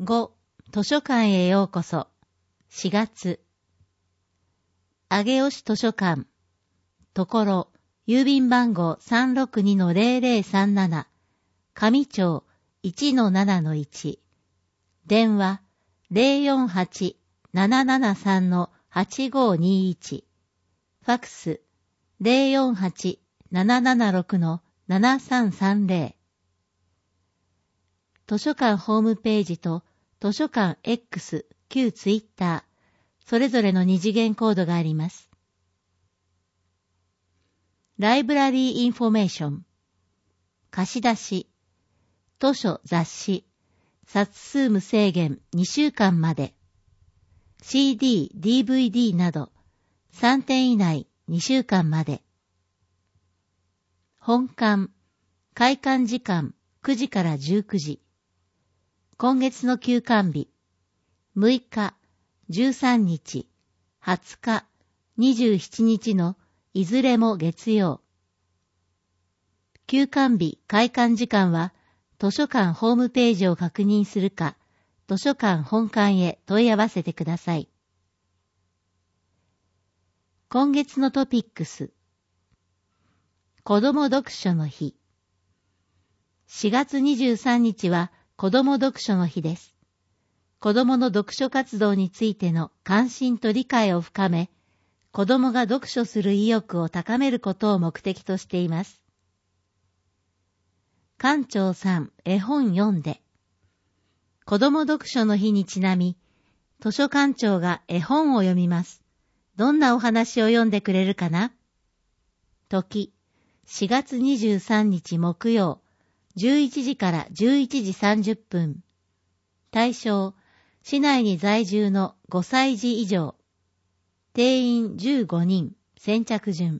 5、図書館へようこそ。4月。上尾市図書館。ところ、郵便番号 362-0037。上町 1-7-1。電話 048-773-8521。ファクス 048-776-7330。図書館ホームページと図書館 X、旧ツイッター、それぞれの二次元コードがあります。ライブラリーインフォメーション。貸し出し。図書雑誌。冊数無制限2週間まで。CD、DVD など3点以内2週間まで。本館。開館時間9時から19時。今月の休館日。6日、13日、20日、27日のいずれも月曜。休館日開館時間は図書館ホームページを確認するか、図書館本館へ問い合わせてください。今月のトピックス。子ども読書の日。4月23日は子ども読書の日です。子どもの読書活動についての関心と理解を深め、子どもが読書する意欲を高めることを目的としています。館長さん、絵本読んで。子ども読書の日にちなみ、図書館長が絵本を読みます。どんなお話を読んでくれるかな？時、4月23日木曜、11時から11時30分。対象、市内に在住の5歳児以上。定員15人、先着順。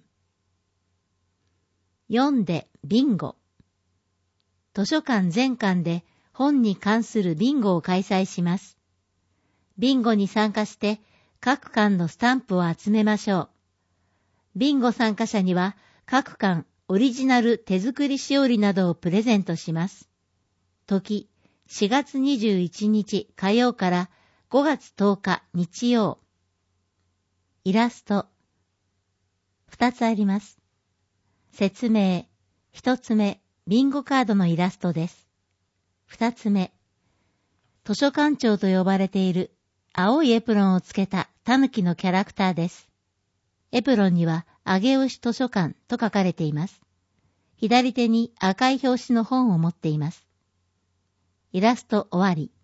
読んでビンゴ。図書館全館で本に関するビンゴを開催します。ビンゴに参加して各館のスタンプを集めましょう。ビンゴ参加者には各館オリジナル手作りしおりなどをプレゼントします。時、4月21日火曜から5月10日日曜。イラスト。2つあります。説明。1つ目、ビンゴカードのイラストです。2つ目、図書館長と呼ばれている青いエプロンをつけたタヌキのキャラクターです。エプロンには上尾市図書館と書かれています。左手に赤い表紙の本を持っています。イラスト終わり。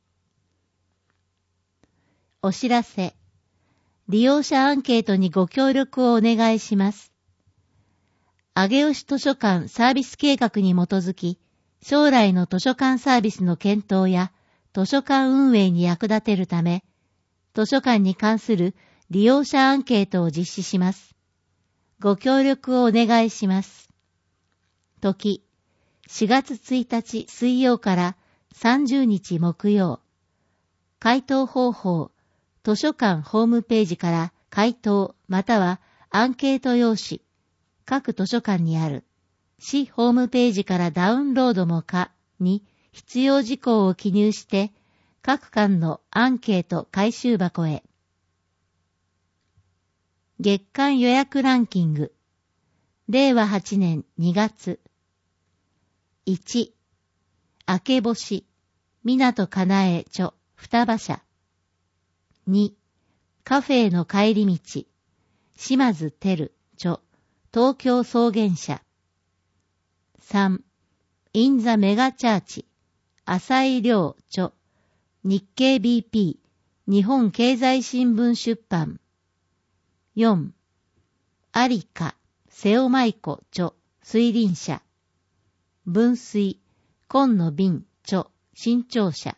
お知らせ。利用者アンケートにご協力をお願いします。上尾市図書館サービス計画に基づき、将来の図書館サービスの検討や図書館運営に役立てるため、図書館に関する利用者アンケートを実施します。ご協力をお願いします。時、4月1日水曜から30日木曜。回答方法、図書館ホームページから回答またはアンケート用紙、各図書館にある、市ホームページからダウンロードも可に必要事項を記入して、各館のアンケート回収箱へ。月間予約ランキング。令和8年2月。1、明け星、港かなえ著、双葉社。2、カフェへの帰り道、島津照著、東京草原社。3、インザメガチャーチ、浅井亮著、日経 BP、日本経済新聞出版。4、アリカ、瀬尾舞子著、推林社。分水、紺野瓶著、新潮社。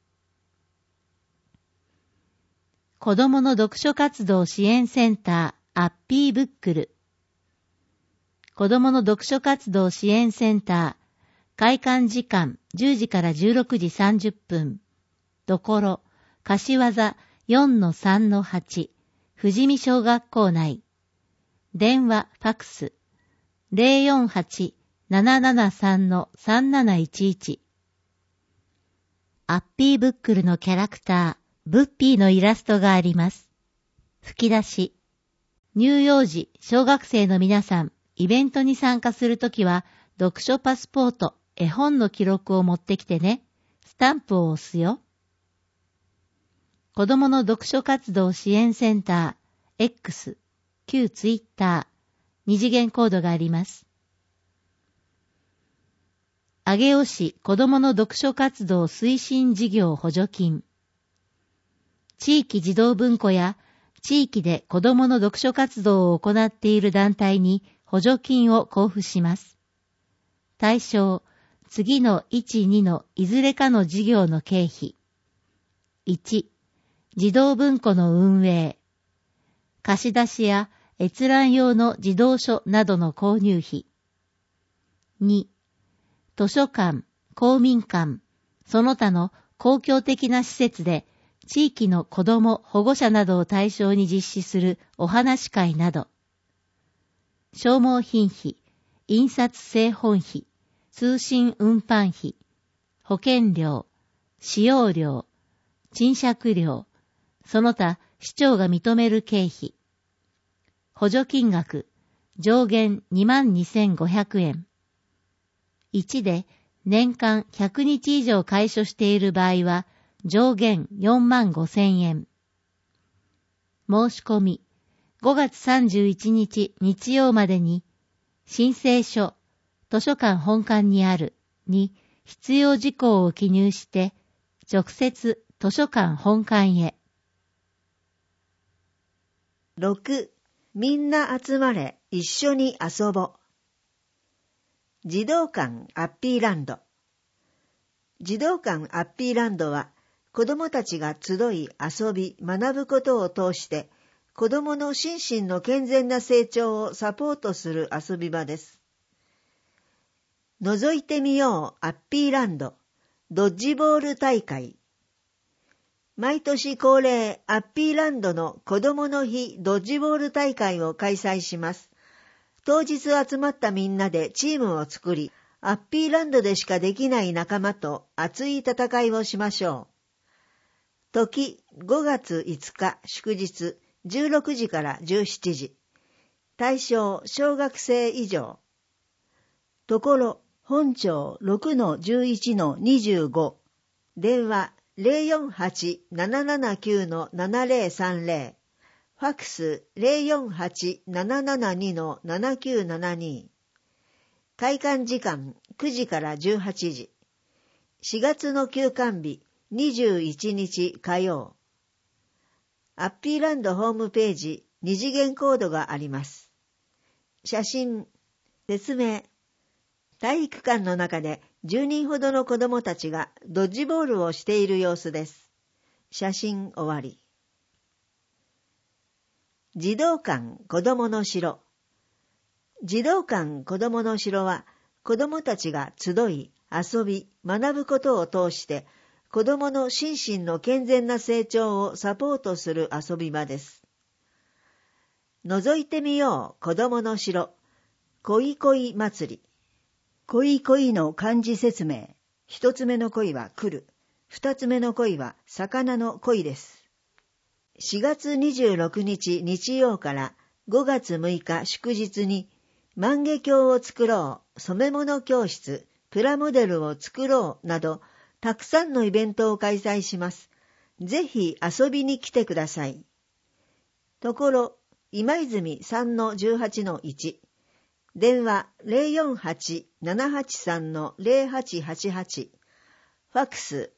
子どもの読書活動支援センター、アッピーブックル。子どもの読書活動支援センター、開館時間10時から16時30分。ところ、柏座 4-3-8、富士見小学校内。電話、ファクス、048-773-3711。 アッピーブックルのキャラクター、ブッピーのイラストがあります。吹き出し。乳幼児、小学生の皆さん、イベントに参加するときは、読書パスポート、絵本の記録を持ってきてね。スタンプを押すよ。子供の読書活動支援センター、X、旧ツイッター、二次元コードがあります。上尾市子どもの読書活動推進事業補助金。地域児童文庫や地域で子どもの読書活動を行っている団体に補助金を交付します。対象、次の1、2のいずれかの事業の経費。1、児童文庫の運営。貸し出しや閲覧用の児童書などの購入費。2、図書館、公民館、その他の公共的な施設で地域の子ども、保護者などを対象に実施するお話し会など。消耗品費、印刷製本費、通信運搬費、保険料、使用料、賃借料、その他市長が認める経費。補助金額、上限22,500円。1で年間100日以上開所している場合は上限45,000円。申し込み、5月31日日曜までに、申請書、図書館本館にあるに必要事項を記入して、直接図書館本館へ。 6. みんな集まれ、一緒に遊ぼう。児童館アッピーランド。児童館アッピーランドは、子どもたちが集い遊び学ぶことを通して、子どもの心身の健全な成長をサポートする遊び場です。覗いてみようアッピーランド、ドッジボール大会。毎年恒例アッピーランドの子どもの日ドッジボール大会を開催します。当日集まったみんなでチームを作り、アッピーランドでしかできない仲間と熱い戦いをしましょう。時、5月5日祝日、16時から17時。対象、小学生以上。ところ、本町 6-11-25。電話、048-779-7030。ファクス 048-772-7972。開館時間9時から18時。4月の休館日21日火曜。アッピーランドホームページ二次元コードがあります。写真、説明。体育館の中で10人ほどの子供たちがドッジボールをしている様子です。写真終わり。児童館子どもの城。児童館子どもの城は、子どもたちが集い、遊び、学ぶことを通して、子どもの心身の健全な成長をサポートする遊び場です。覗いてみよう子どもの城。恋恋祭り。恋恋の漢字説明。一つ目の恋は来る。二つ目の恋は魚の恋です。4月26日日曜から5月6日祝日に万華鏡を作ろう、染め物教室、プラモデルを作ろうなどたくさんのイベントを開催します。ぜひ遊びに来てください。ところ、今泉 3-18-1。電話 048-783-0888。ファクス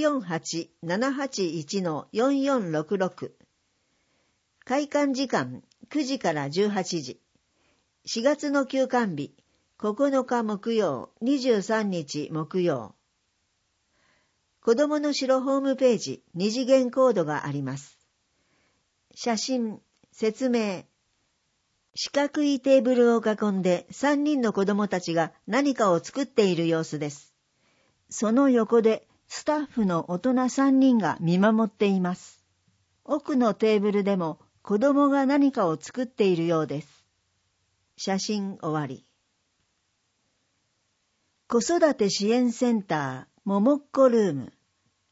048-781-4466。開館時間9時から18時。4月の休館日9日木曜、23日木曜。子どもの城ホームページ二次元コードがあります。写真、説明。四角いテーブルを囲んで3人の子どもたちが何かを作っている様子です。その横でスタッフの大人3人が見守っています。奥のテーブルでも子供が何かを作っているようです。写真終わり。子育て支援センターももっこルーム。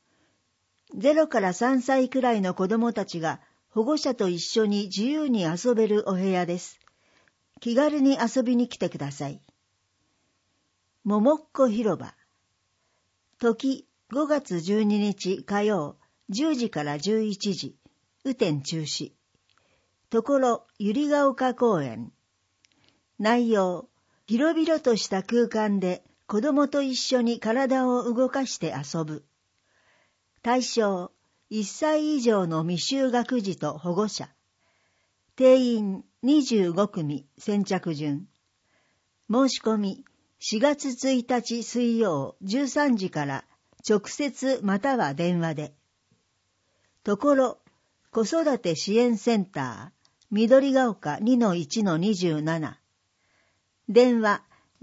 0から3歳くらいの子供たちが保護者と一緒に自由に遊べるお部屋です。気軽に遊びに来てください。ももっこ広場。時5月12日火曜10時から11時、雨天中止。ところ百合ヶ丘公園。内容、広々とした空間で子供と一緒に体を動かして遊ぶ。対象、1歳以上の未就学児と保護者。定員25組先着順。申し込み、4月1日水曜13時から直接または電話で。ところ、子育て支援センター、緑ヶ丘 2-1-27。電話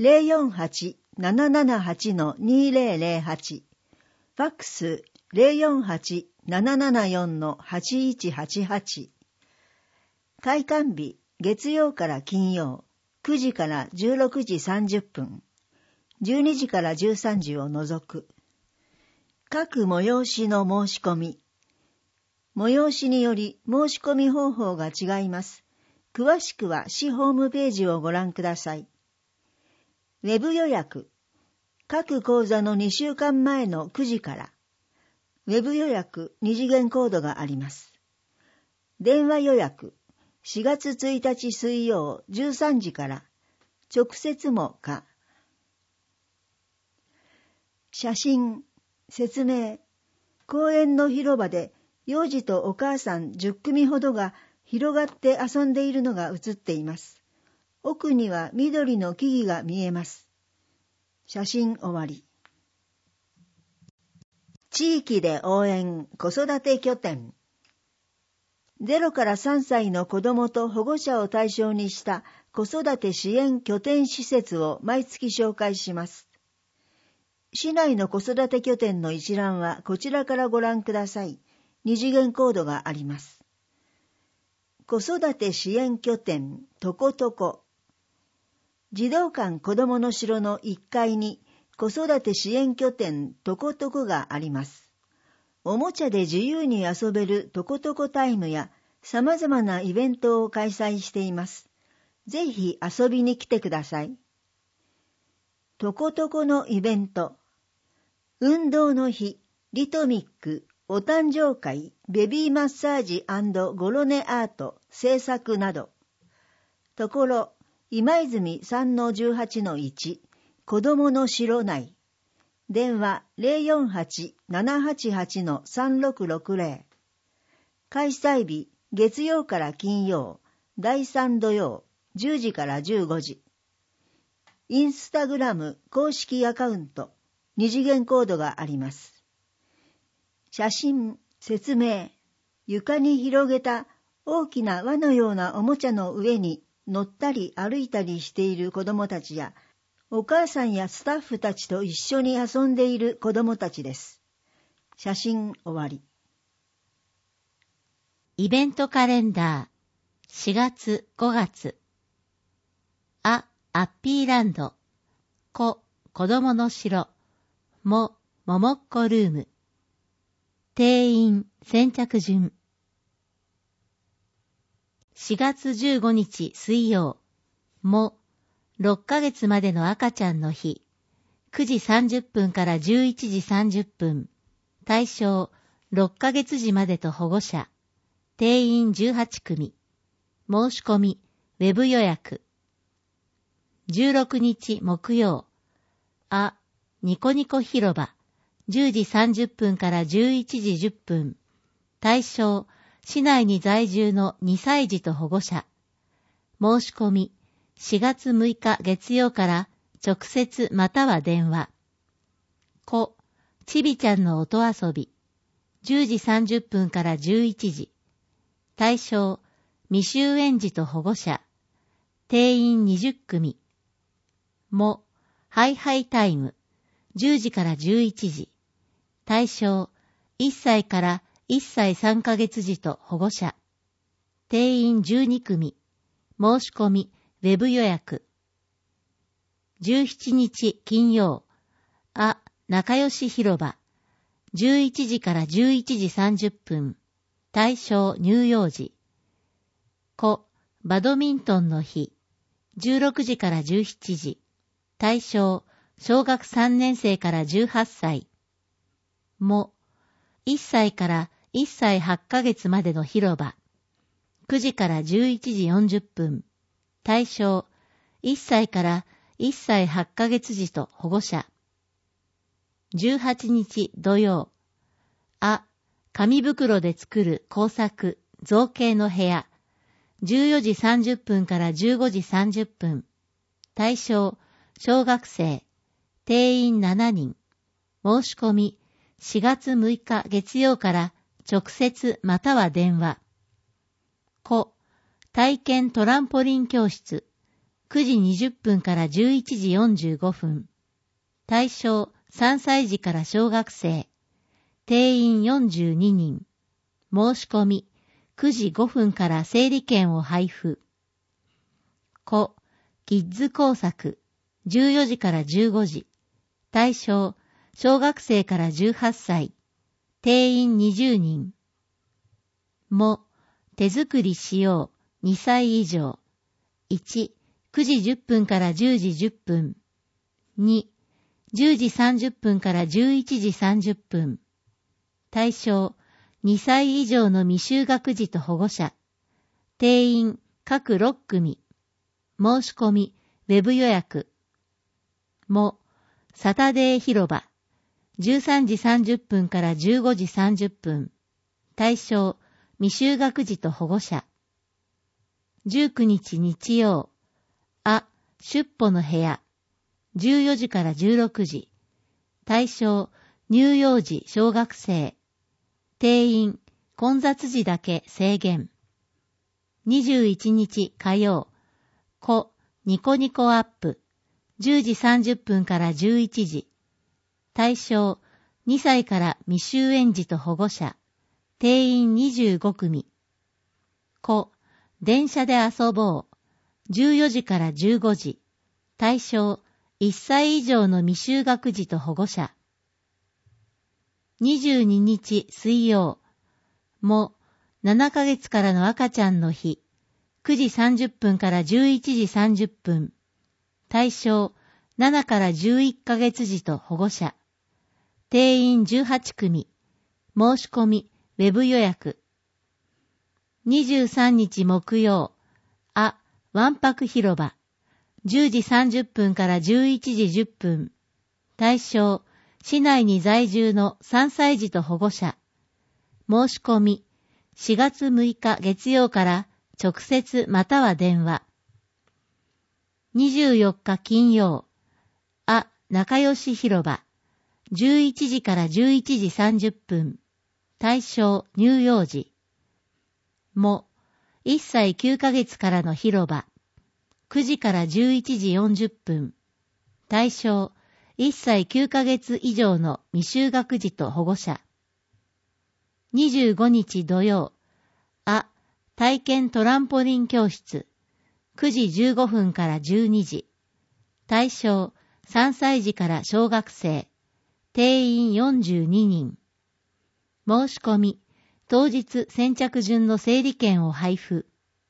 048-778-2008。ファックス 048-774-8188。開館日、月曜から金曜、9時から16時30分、12時から13時を除く。各催しの申し込み。催しにより申し込み方法が違います。詳しくは市ホームページをご覧ください。ウェブ予約。各講座の2週間前の9時から。ウェブ予約2次元コードがあります。電話予約。4月1日水曜13時から。直接も可。写真、説明。公園の広場で幼児とお母さん10組ほどが広がって遊んでいるのが写っています。奥には緑の木々が見えます。写真終わり。地域で応援子育て拠点。0から3歳の子どもと保護者を対象にした子育て支援拠点施設を毎月紹介します。市内の子育て拠点の一覧はこちらからご覧ください。2次元コードがあります。子育て支援拠点とことこ。児童館子どもの城の1階に子育て支援拠点とことこがあります。おもちゃで自由に遊べるとことこタイムや様々なイベントを開催しています。ぜひ遊びに来てください。とことこのイベント。運動の日、リトミック、お誕生会、ベビーマッサージ&ゴロネアート、制作など。ところ、今泉 3-18-1、子どもの城内。電話 048-788-3660。開催日、月曜から金曜、第3土曜、10時から15時。インスタグラム公式アカウント、2次元コードがあります。写真、説明。床に広げた大きな輪のようなおもちゃの上に乗ったり歩いたりしている子どもたちや、お母さんやスタッフたちと一緒に遊んでいる子どもたちです。写真終わり。 イベントカレンダー、4月5月。アッピーランド。子どもの城。ももっこルーム。定員先着順。4月15日水曜。6ヶ月までの赤ちゃんの日。9時30分から11時30分。対象6ヶ月児までと保護者。定員18組。申し込み、ウェブ予約。16日木曜。ニコニコ広場。10時30分から11時10分。対象、市内に在住の2歳児と保護者。申し込み、4月6日月曜から直接または電話。ちびちゃんの音遊び。10時30分から11時。対象、未就園児と保護者。定員20組。ハイハイタイム。10時から11時。対象、1歳から1歳3ヶ月児と保護者。定員12組。申し込み、ウェブ予約。17日金曜。仲良し広場。 11時から11時30分、対象乳幼児。子、バドミントンの日、16時から17時、対象小学3年生から18歳。も、1歳から1歳8ヶ月までの広場、9時から11時40分、対象1歳から1歳8ヶ月児と保護者。18日土曜、紙袋で作る工作、造形の部屋、14時30分から15時30分、対象小学生、定員7人、申し込み4月6日月曜から直接または電話。子、体験トランポリン教室、9時20分から11時45分。対象3歳児から小学生。定員42人。申し込み9時5分から整理券を配布。子、キッズ工作。14時から15時。対象小学生から18歳。定員20人。も、手作りしよう。2歳以上。1、9時10分から10時10分。2、10時30分から11時30分。対象、2歳以上の未就学児と保護者。定員、各6組。申し込み、ウェブ予約。も、サタデー広場。13時30分から15時30分。対象、未就学児と保護者。19日日曜。出歩の部屋。14時から16時。対象、乳幼児小学生。定員、混雑時だけ制限。21日火曜。子、ニコニコアップ。10時30分から11時。対象、2歳から未就園児と保護者。定員25組。子、電車で遊ぼう。14時から15時。対象、1歳以上の未就学児と保護者。22日水曜。も、7ヶ月からの赤ちゃんの日。9時30分から11時30分。対象、7から11ヶ月児と保護者。定員18組。申し込み、ウェブ予約。23日木曜。わんぱく広場。10時30分から11時10分。対象、市内に在住の3歳児と保護者。申し込み、4月6日月曜から直接または電話。24日金曜。仲良し広場。11時から11時30分。対象、乳幼児。も、1歳9ヶ月からの広場。9時から11時40分。対象、1歳9ヶ月以上の未就学児と保護者。25日土曜。体験トランポリン教室。9時15分から12時。対象、3歳児から小学生。定員42人。申し込み、当日先着順の整理券を配布。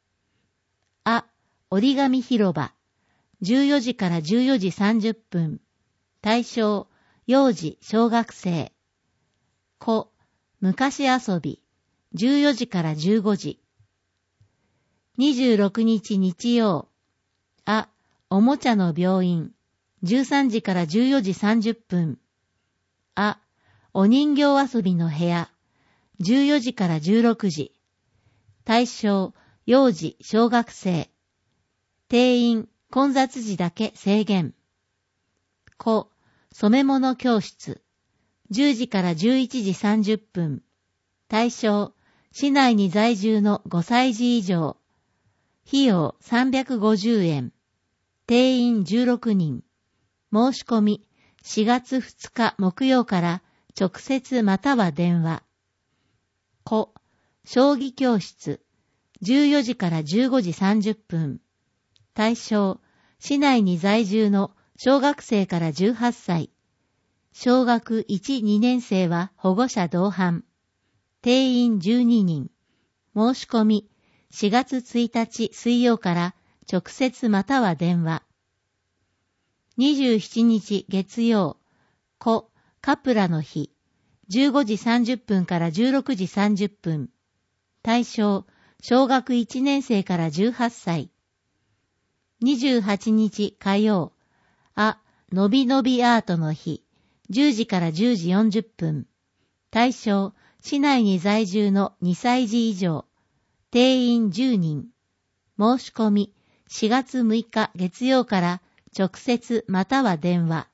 折り紙広場。14時から14時30分。対象、幼児小学生。子、昔遊び。14時から15時。26日日曜。おもちゃの病院。13時から14時30分。お人形遊びの部屋。14時から16時。対象、幼児小学生。定員、混雑時だけ制限。子、染め物教室。10時から11時30分。対象、市内に在住の5歳児以上。費用350円。定員16人。申し込み、4月2日木曜から直接または電話。子、将棋教室。14時から15時30分。対象、市内に在住の小学生から18歳。 小学1、2年生は保護者同伴。定員12人。申し込み、4月1日水曜から直接または電話。27日月曜、カプラの日。15時30分から16時30分。対象、小学1年生から18歳。28日火曜、のびのびアートの日。10時から10時40分。対象、市内に在住の2歳児以上。定員10人。申し込み、4月6日月曜から直接または電話。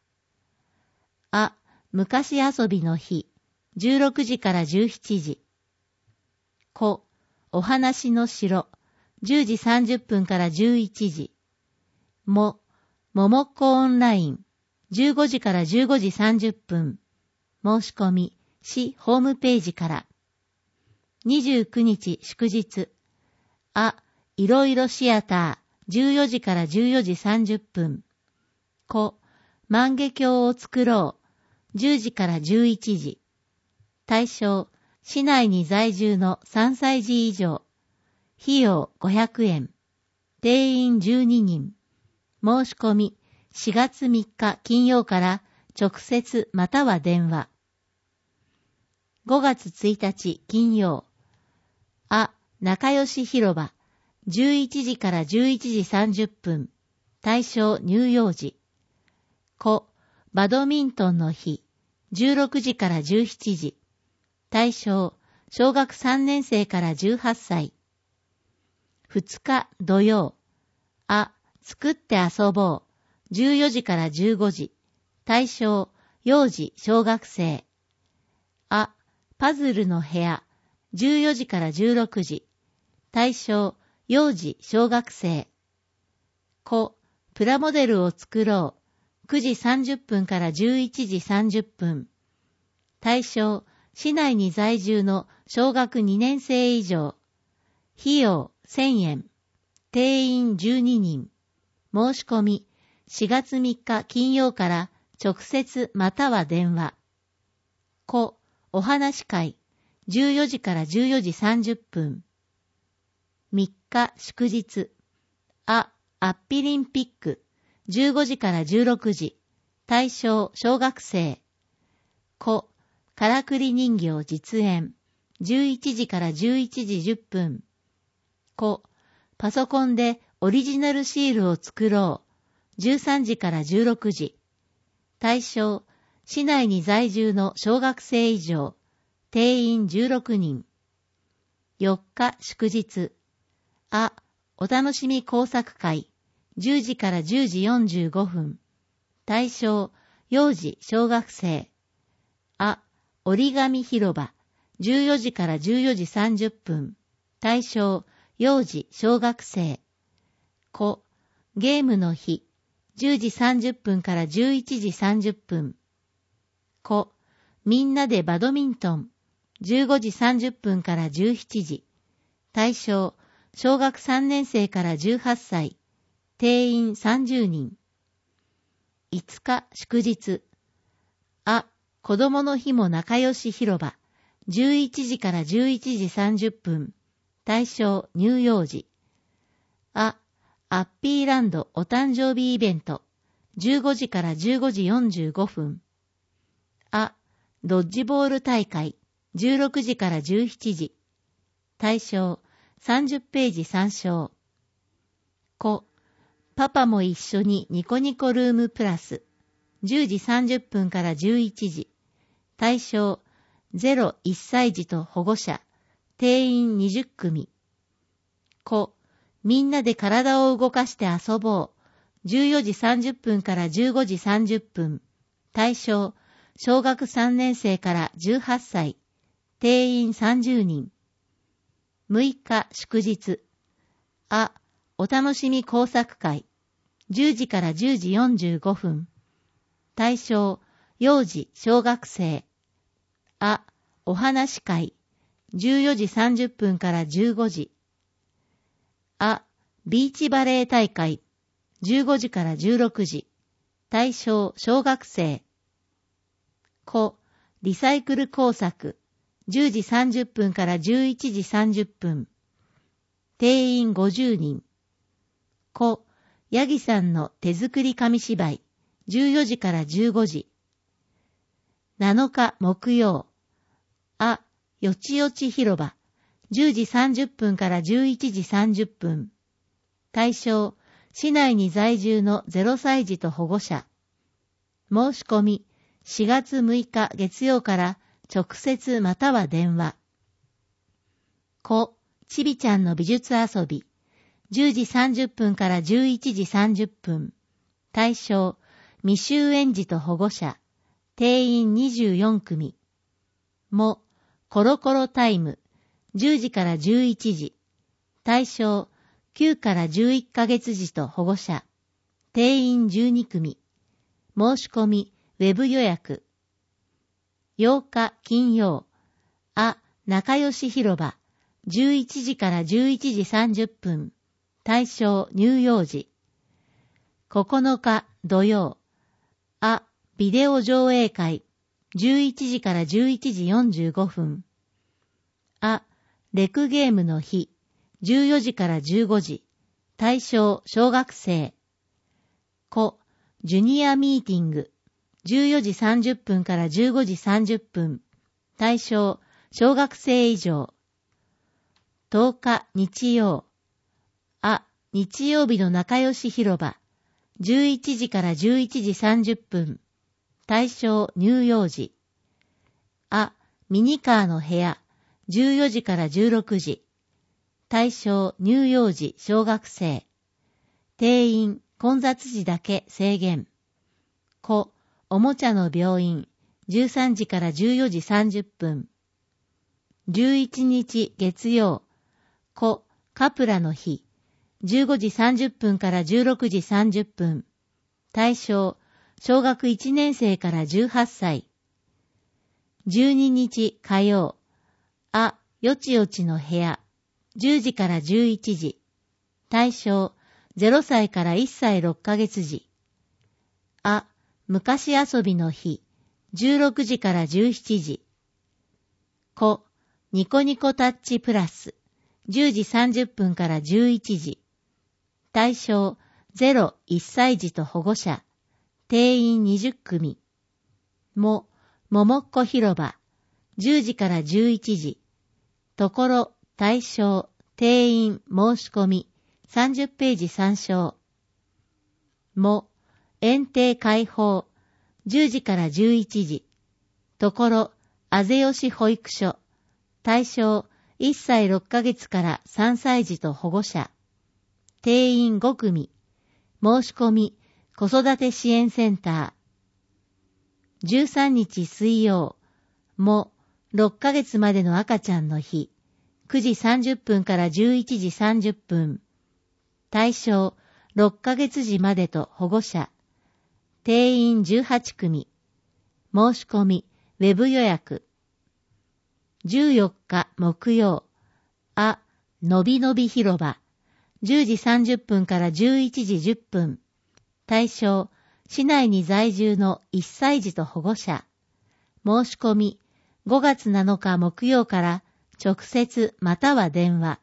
昔遊びの日。16時から17時。お話の城。10時30分から11時。ももっこオンライン。15時から15時30分。申し込み、市ホームページから。29日祝日。いろいろシアター。14時から14時30分。万華鏡を作ろう。10時から11時。対象、市内に在住の3歳児以上。費用500円。定員12人。申し込み、4月3日金曜から直接または電話。5月1日金曜。仲良し広場。11時から11時30分。対象乳幼児。バドミントンの日。16時から17時。対象、小学3年生から18歳。2日土曜。作って遊ぼう。14時から15時。対象、幼児小学生。パズルの部屋。14時から16時。対象、幼児小学生。プラモデルを作ろう。9時30分から11時30分。対象、市内に在住の小学2年生以上。費用1000円。定員12人。申し込み、4月3日金曜から直接または電話。お話会。14時から14時30分。3日祝日。アッピリンピック。15時から16時。対象小学生。からくり人形実演。11時から11時10分。パソコンでオリジナルシールを作ろう。13時から16時。対象、市内に在住の小学生以上。定員16人。4日祝日。お楽しみ工作会。10時から10時45分。対象、幼児小学生。折り紙広場。14時から14時30分。対象、幼児小学生。ゲームの日。10時30分から11時30分。みんなでバドミントン。15時30分から17時。対象、小学3年生から18歳。定員30人。5日祝日。子供の日も仲良し広場。11時から11時30分。対象乳幼児。アッピーランドお誕生日イベント。15時から15時45分。ドッジボール大会。16時から17時。対象30ページ参照。パパも一緒にニコニコルームプラス。10時30分から11時。対象0、1歳児と保護者。定員20組。みんなで体を動かして遊ぼう。14時30分から15時30分。対象小学3年生から18歳。定員30人。6日祝日。お楽しみ工作会。10時から10時45分。対象幼児小学生。お話会。14時30分から15時。ビーチバレー大会。15時から16時。対象小学生。 コ、リサイクル工作、10時30分から11時30分。定員50人。コ、ヤギさんの手作り紙芝居、14時から15時。7日木曜。よちよち広場、10時30分から11時30分。対象、市内に在住の0歳児と保護者。申し込み、4月6日月曜から直接または電話。ちびちゃんの美術遊び、10時30分から11時30分。対象、未就園児と保護者。定員24組。コロコロタイム、10時から11時。対象、9から11ヶ月児と保護者。定員12組。申し込み、ウェブ予約。8日金曜。仲良し広場。11時から11時30分。対象、乳幼児。9日土曜。ビデオ上映会。11時から11時45分。レクゲームの日。14時から15時。対象、小学生。ジュニアミーティング。14時30分から15時30分。対象、小学生以上。10日日曜。日曜日の仲良し広場。11時から11時30分。対象、乳幼児。ミニカーの部屋。14時から16時。対象、乳幼児、小学生。定員、混雑時だけ制限。おもちゃの病院。13時から14時30分。11日月曜。カプラの日。15時30分から16時30分。対象、小学1年生から18歳。12日火曜。よちよちの部屋。10時から11時。対象、0歳から1歳6ヶ月児。昔遊びの日。16時から17時。ニコニコタッチプラス。10時30分から11時。対象、0、1歳児と保護者。定員20組。ももっこ広場。10時から11時。ところ、対象、定員、申し込み。30ページ参照。園庭開放。10時から11時。ところ、あぜよし保育所。対象、1歳6ヶ月から3歳児と保護者。定員5組。申し込み、子育て支援センター。13日水曜。6ヶ月までの赤ちゃんの日。9時30分から11時30分。対象、6ヶ月時までと保護者。定員18組。申し込み、ウェブ予約。14日木曜。のびのび広場。10時30分から11時10分。対象、市内に在住の1歳児と保護者。申し込み、5月7日木曜から直接または電話。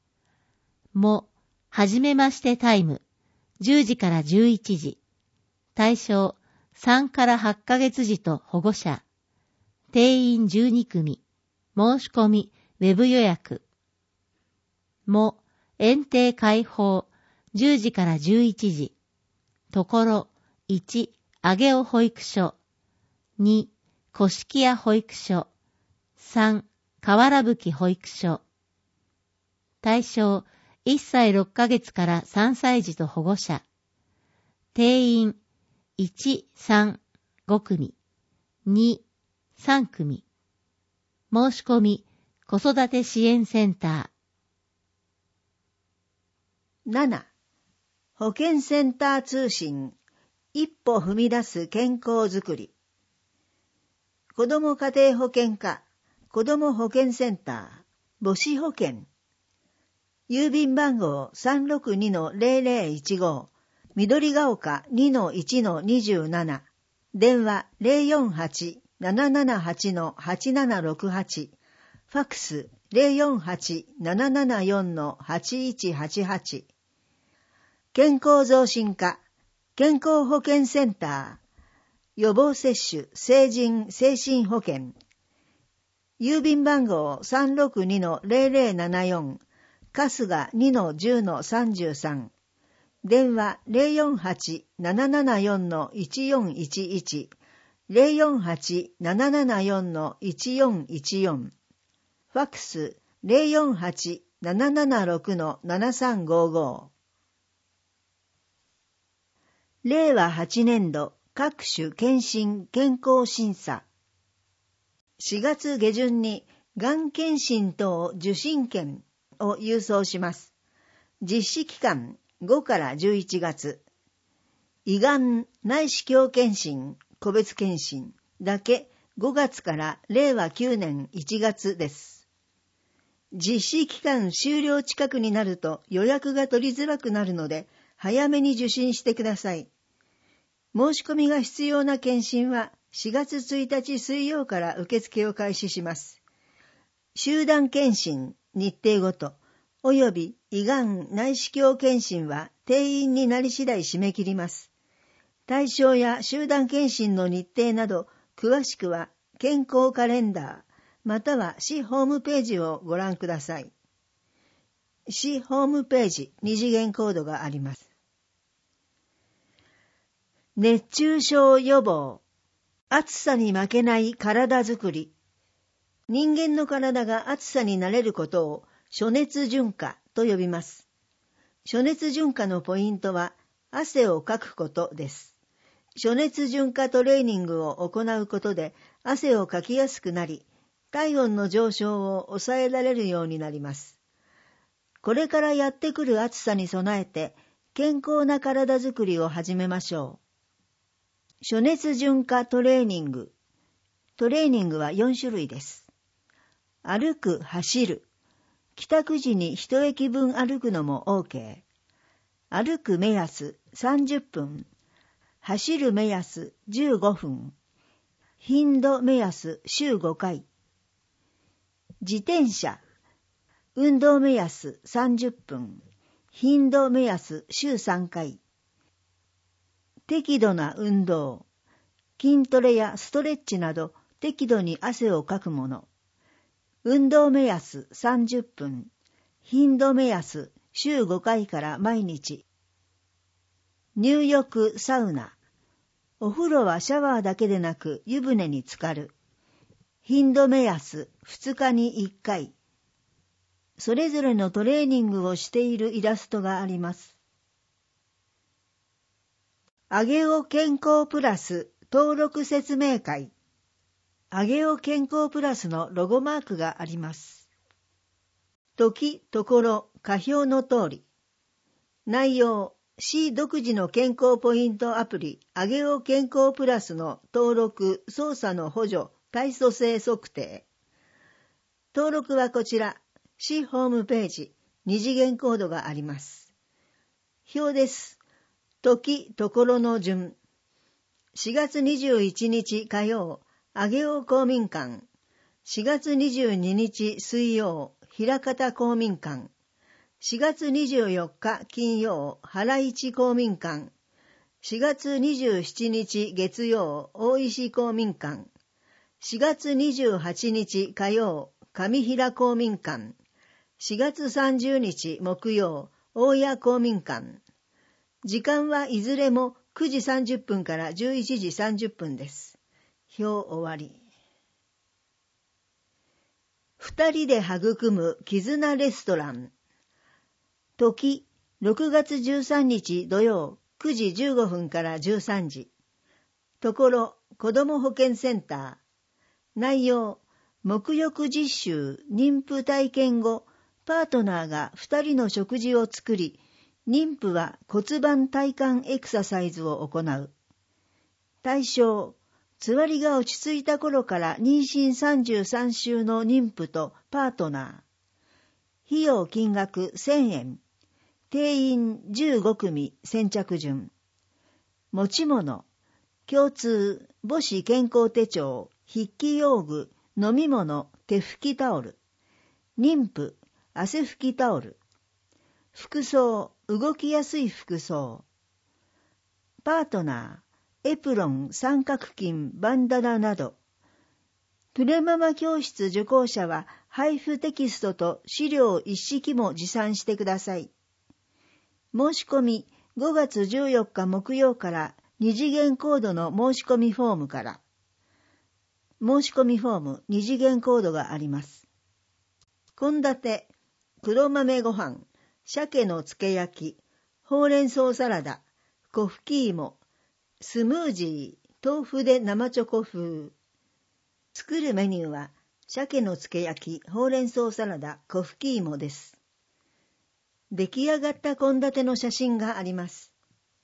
はじめましてタイム。10時から11時。対象、3から8ヶ月児と保護者。定員12組。申し込み、ウェブ予約。園庭開放。10時から11時。ところ、1、あげお保育所。2、古式屋保育所。3、河原吹保育所。対象、1歳6ヶ月から3歳児と保護者。定員、1、3、5組。2、3組。申し込み、子育て支援センター。7、保健センター通信、一歩踏み出す健康づくり。子ども家庭保健課、子ども保健センター、母子保健。郵便番号 362-0015、緑が丘 2-1-27、電話 048-778-8768、ファックス 048-774-8188、健康増進課、健康保健センター、予防接種、成人、精神保健、郵便番号 362-0074、春日 2-10-33、電話 048-774-1411、048-774-1414、ファックス 048-776-7355。令和8年度各種検診健康審査。4月下旬にがん検診等受診券を郵送します。実施期間5から11月。胃がん内視鏡検診、個別検診だけ5月から令和9年1月です。実施期間終了近くになると予約が取りづらくなるので、早めに受診してください。申し込みが必要な検診は4月1日水曜から受付を開始します。集団検診、日程ごと、および胃がん内視鏡検診は定員になり次第締め切ります。対象や集団検診の日程など、詳しくは健康カレンダー、または市ホームページをご覧ください。市ホームページ、2次元コードがあります。熱中症予防、暑さに負けない体づくり。人間の体が暑さに慣れることを暑熱順化と呼びます。暑熱順化のポイントは汗をかくことです。暑熱順化トレーニングを行うことで汗をかきやすくなり、体温の上昇を抑えられるようになります。これからやってくる暑さに備えて健康な体づくりを始めましょう。暑熱順化トレーニング。トレーニングは4種類です。歩く、走る。帰宅時に1駅分歩くのも OK。歩く目安30分。走る目安15分。頻度目安週5回。自転車。運動目安30分。頻度目安週3回。適度な運動。筋トレやストレッチなど適度に汗をかくもの。運動目安30分。頻度目安週5回から毎日。入浴サウナ。お風呂はシャワーだけでなく湯船に浸かる。頻度目安2日に1回。それぞれのトレーニングをしているイラストがあります。あげお健康プラス登録説明会。あげお健康プラスのロゴマークがあります。時、ところ、下表の通り。内容、市独自の健康ポイントアプリ、あげお健康プラスの登録、操作の補助、体組成測定。登録はこちら、市ホームページ、2次元コードがあります。表です。時、ところの順。4月21日火曜、あげお公民館。4月22日水曜、枚方公民館。4月24日金曜、原市公民館。4月27日月曜、大石公民館。4月28日火曜、上平公民館。4月30日木曜、大谷公民館。時間はいずれも9時30分から11時30分です。表終わり。二人で育む絆レストラン。時、6月13日土曜9時15分から13時。ところ、子ども保健センター。内容、沐浴実習、妊婦体験後、パートナーが2人の食事を作り、妊婦は骨盤体幹エクササイズを行う。対象、つわりが落ち着いた頃から妊娠33週の妊婦とパートナー。費用金額1000円。定員15組先着順。持ち物、共通、母子健康手帳筆記用具、飲み物、手拭きタオル、妊婦、汗拭きタオル、服装、動きやすい服装、パートナー、エプロン、三角巾、バンダナなど。プレママ教室受講者は配布テキストと資料一式も持参してください。申し込み5月14日木曜から二次元コードの申し込みフォームから。申し込みフォーム二次元コードがあります。献立、黒豆ご飯、鮭の漬け焼き、ほうれん草サラダ、粉吹き芋、スムージー、豆腐で生チョコ風。作るメニューは、鮭の漬け焼き、ほうれん草サラダ、粉吹き芋です。出来上がった献立の写真があります。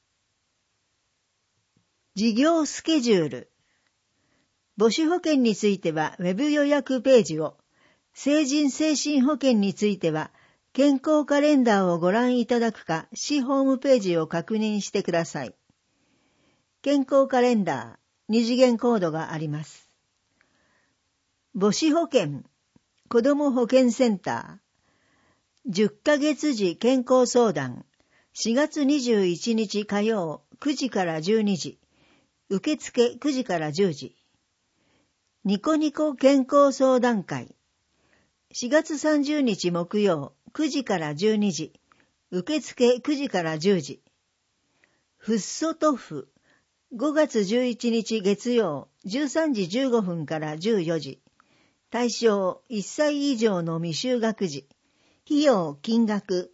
事業スケジュール。母子保険については、ウェブ予約ページを、成人精神保険については、健康カレンダーをご覧いただくか、市ホームページを確認してください。健康カレンダー、二次元コードがあります。母子保険、子ども保健センター、10ヶ月時健康相談、4月21日火曜9時から12時、受付9時から10時、ニコニコ健康相談会、4月30日木曜9時から12時、受付9時から10時、フッ素トフ、5月11日月曜13時15分から14時、対象1歳以上の未就学児。費用金額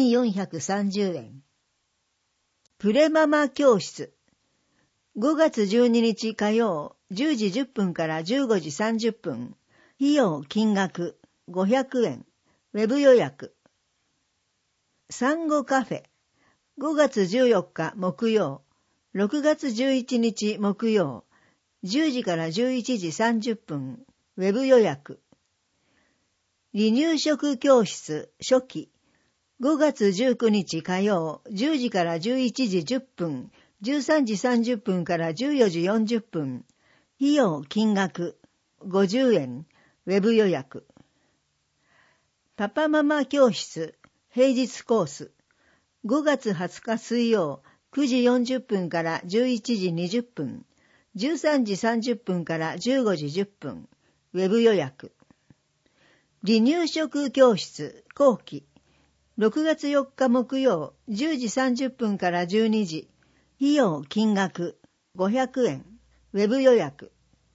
1430円。プレママ教室。5月12日火曜10時10分から15時30分。費用金額500円。ウェブ予約。産後カフェ。5月14日木曜。6月11日木曜。10時から11時30分。ウェブ予約。離乳食教室初期。5月19日火曜10時から11時10分、13時30分から14時40分。費用金額50円。ウェブ予約。パパママ教室平日コース。5月20日水曜9時40分から11時20分。13時30分から15時10分。ウェブ予約。離乳食教室後期。6月4日木曜10時30分から12時。費用金額500円。ウェブ予約。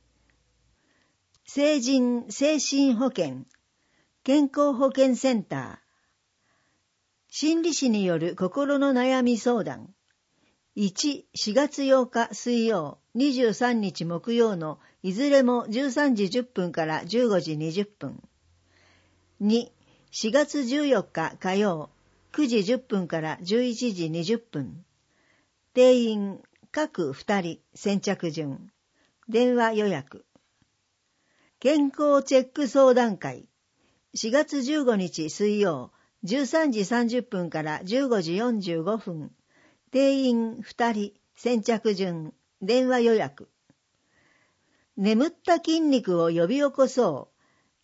成人精神保険健康保険センター。心理師による心の悩み相談。1、4月8日水曜、23日木曜のいずれも13時10分から15時20分。2、4月14日火曜、9時10分から11時20分。定員各2人先着順。電話予約。健康チェック相談会。4月15日水曜、13時30分から15時45分。定員2人先着順。電話予約。眠った筋肉を呼び起こそう。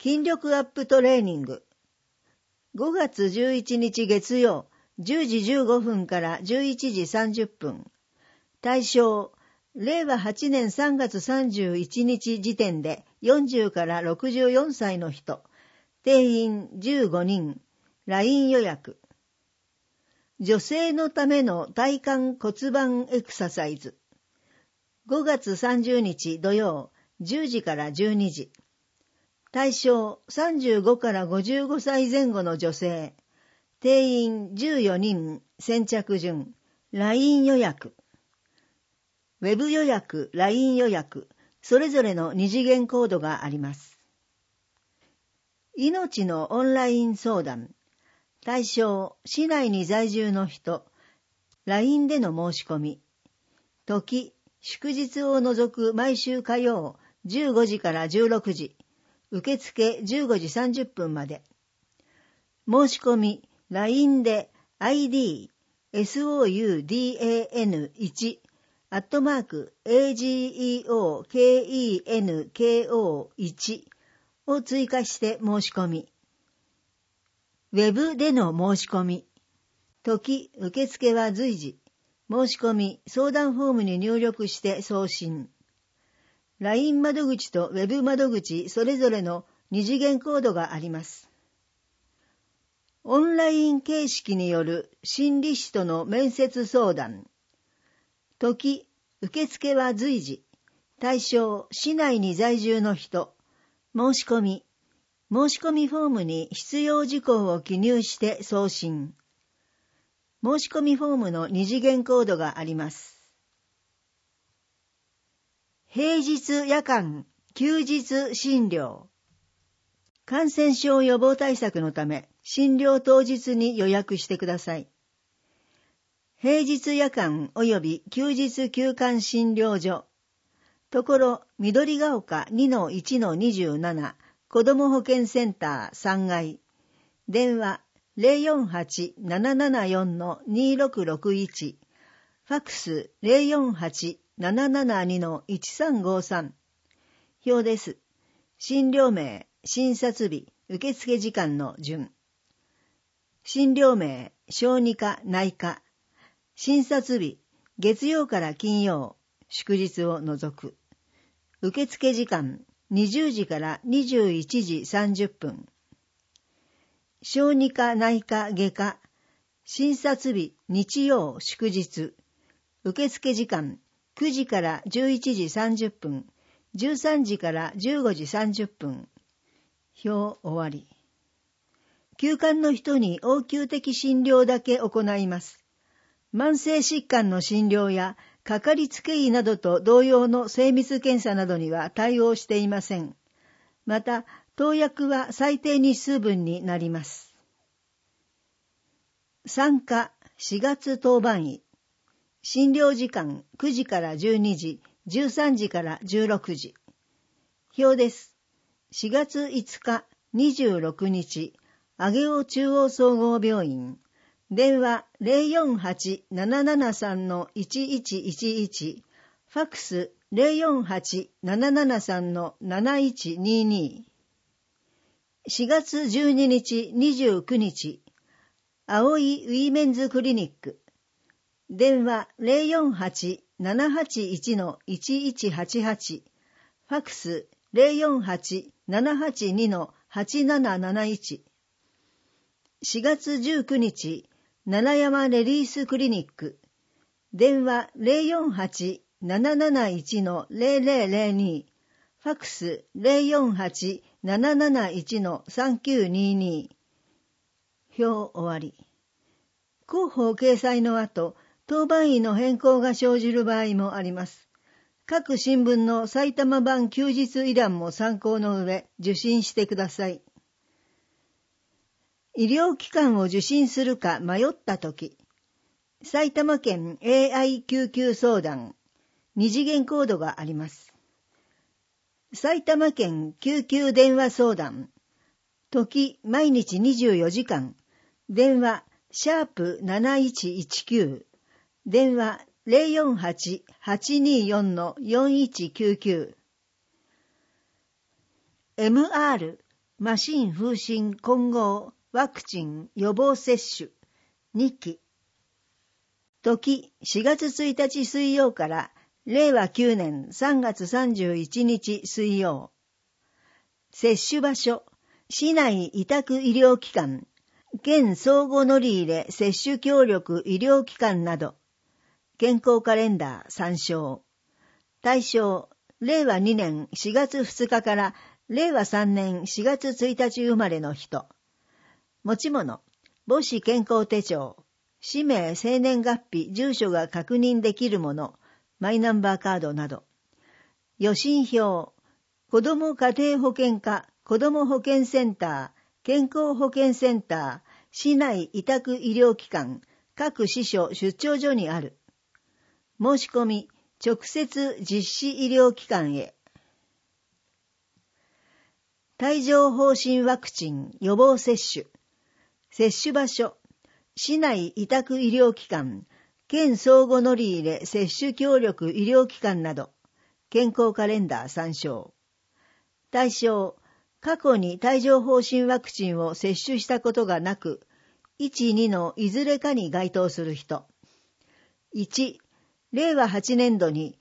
筋力アップトレーニング。5月11日月曜、10時15分から11時30分。対象、令和8年3月31日時点で40から64歳の人。定員15人。LINE 予約。女性のための体幹骨盤エクササイズ。5月30日土曜、10時から12時。対象35から55歳前後の女性。定員14人先着順。LINE 予約。ウェブ予約、LINE 予約、それぞれの二次元コードがあります。命のオンライン相談。対象、市内に在住の人。LINE での申し込み。時、祝日を除く毎週火曜、15時から16時。受付15時30分まで。申し込み、LINE で ID、SOUDAN1、 @ageokenko1 を追加して申し込み。ウェブでの申し込み。時、受付は随時。申し込み、相談フォームに入力して送信。LINE 窓口とウェブ窓口それぞれの二次元コードがあります。オンライン形式による心理師との面接相談。時、受付は随時。対象、市内に在住の人。申し込み。申し込みフォームに必要事項を記入して送信。申し込みフォームの二次元コードがあります。平日夜間、休日診療。感染症予防対策のため、診療当日に予約してください。平日夜間及び休日休館診療所。ところ、緑が丘 2-1-27 子ども保健センター3階。電話 048-774-2661。ファクス 048-772-1353。表です。診療名、診察日、受付時間の順。診療名、小児科、内科。診察日、月曜から金曜、祝日を除く。受付時間、20時から21時30分。小児科、内科、外科。診察日、日曜、祝日。受付時間、9時から11時30分。13時から15時30分。表終わり。休館の人に応急的診療だけ行います。慢性疾患の診療やかかりつけ医などと同様の精密検査などには対応していません。また、投薬は最低日数分になります。産科4月当番医。診療時間9時から12時、13時から16時。表です。4月5日、26日、上尾中央総合病院。電話 048-773-1111。ファクス 048-773-7122。4月12日、29日、青いウィメンズクリニック。電話 048-781-1188。ファクス 048-782-8771。4月19日、七山レディースクリニック。電話 048-771-0002。ファクス 048-771-3922。表終わり。広報掲載の後、当番医の変更が生じる場合もあります。各新聞の埼玉版休日医覧も参考の上、受診してください。医療機関を受診するか迷ったとき、埼玉県 AI 救急相談、二次元コードがあります。埼玉県救急電話相談、時毎日24時間、電話#7119、電話 048-824-4199。MR、マシン風疹混合ワクチン予防接種2期。時4月1日水曜から令和9年3月31日水曜。接種場所、市内委託医療機関、県相互乗り入れ接種協力医療機関など。健康カレンダー参照。対象、令和2年4月2日から令和3年4月1日生まれの人。持ち物、母子健康手帳、氏名、生年月日、住所が確認できるもの、マイナンバーカードなど。予診票、子ども家庭保険課、子ども保健センター、健康保健センター、市内委託医療機関、各支所出張所にある。申し込み、直接実施医療機関へ。帯状疱疹ワクチン予防接種。接種場所、市内委託医療機関、 県相互乗り入れ接種協力医療機関など、健康カレンダー参照。対象、過去に帯状疱疹ワクチンを接種したことがなく、1、2のいずれかに該当する人。1、令和8年度に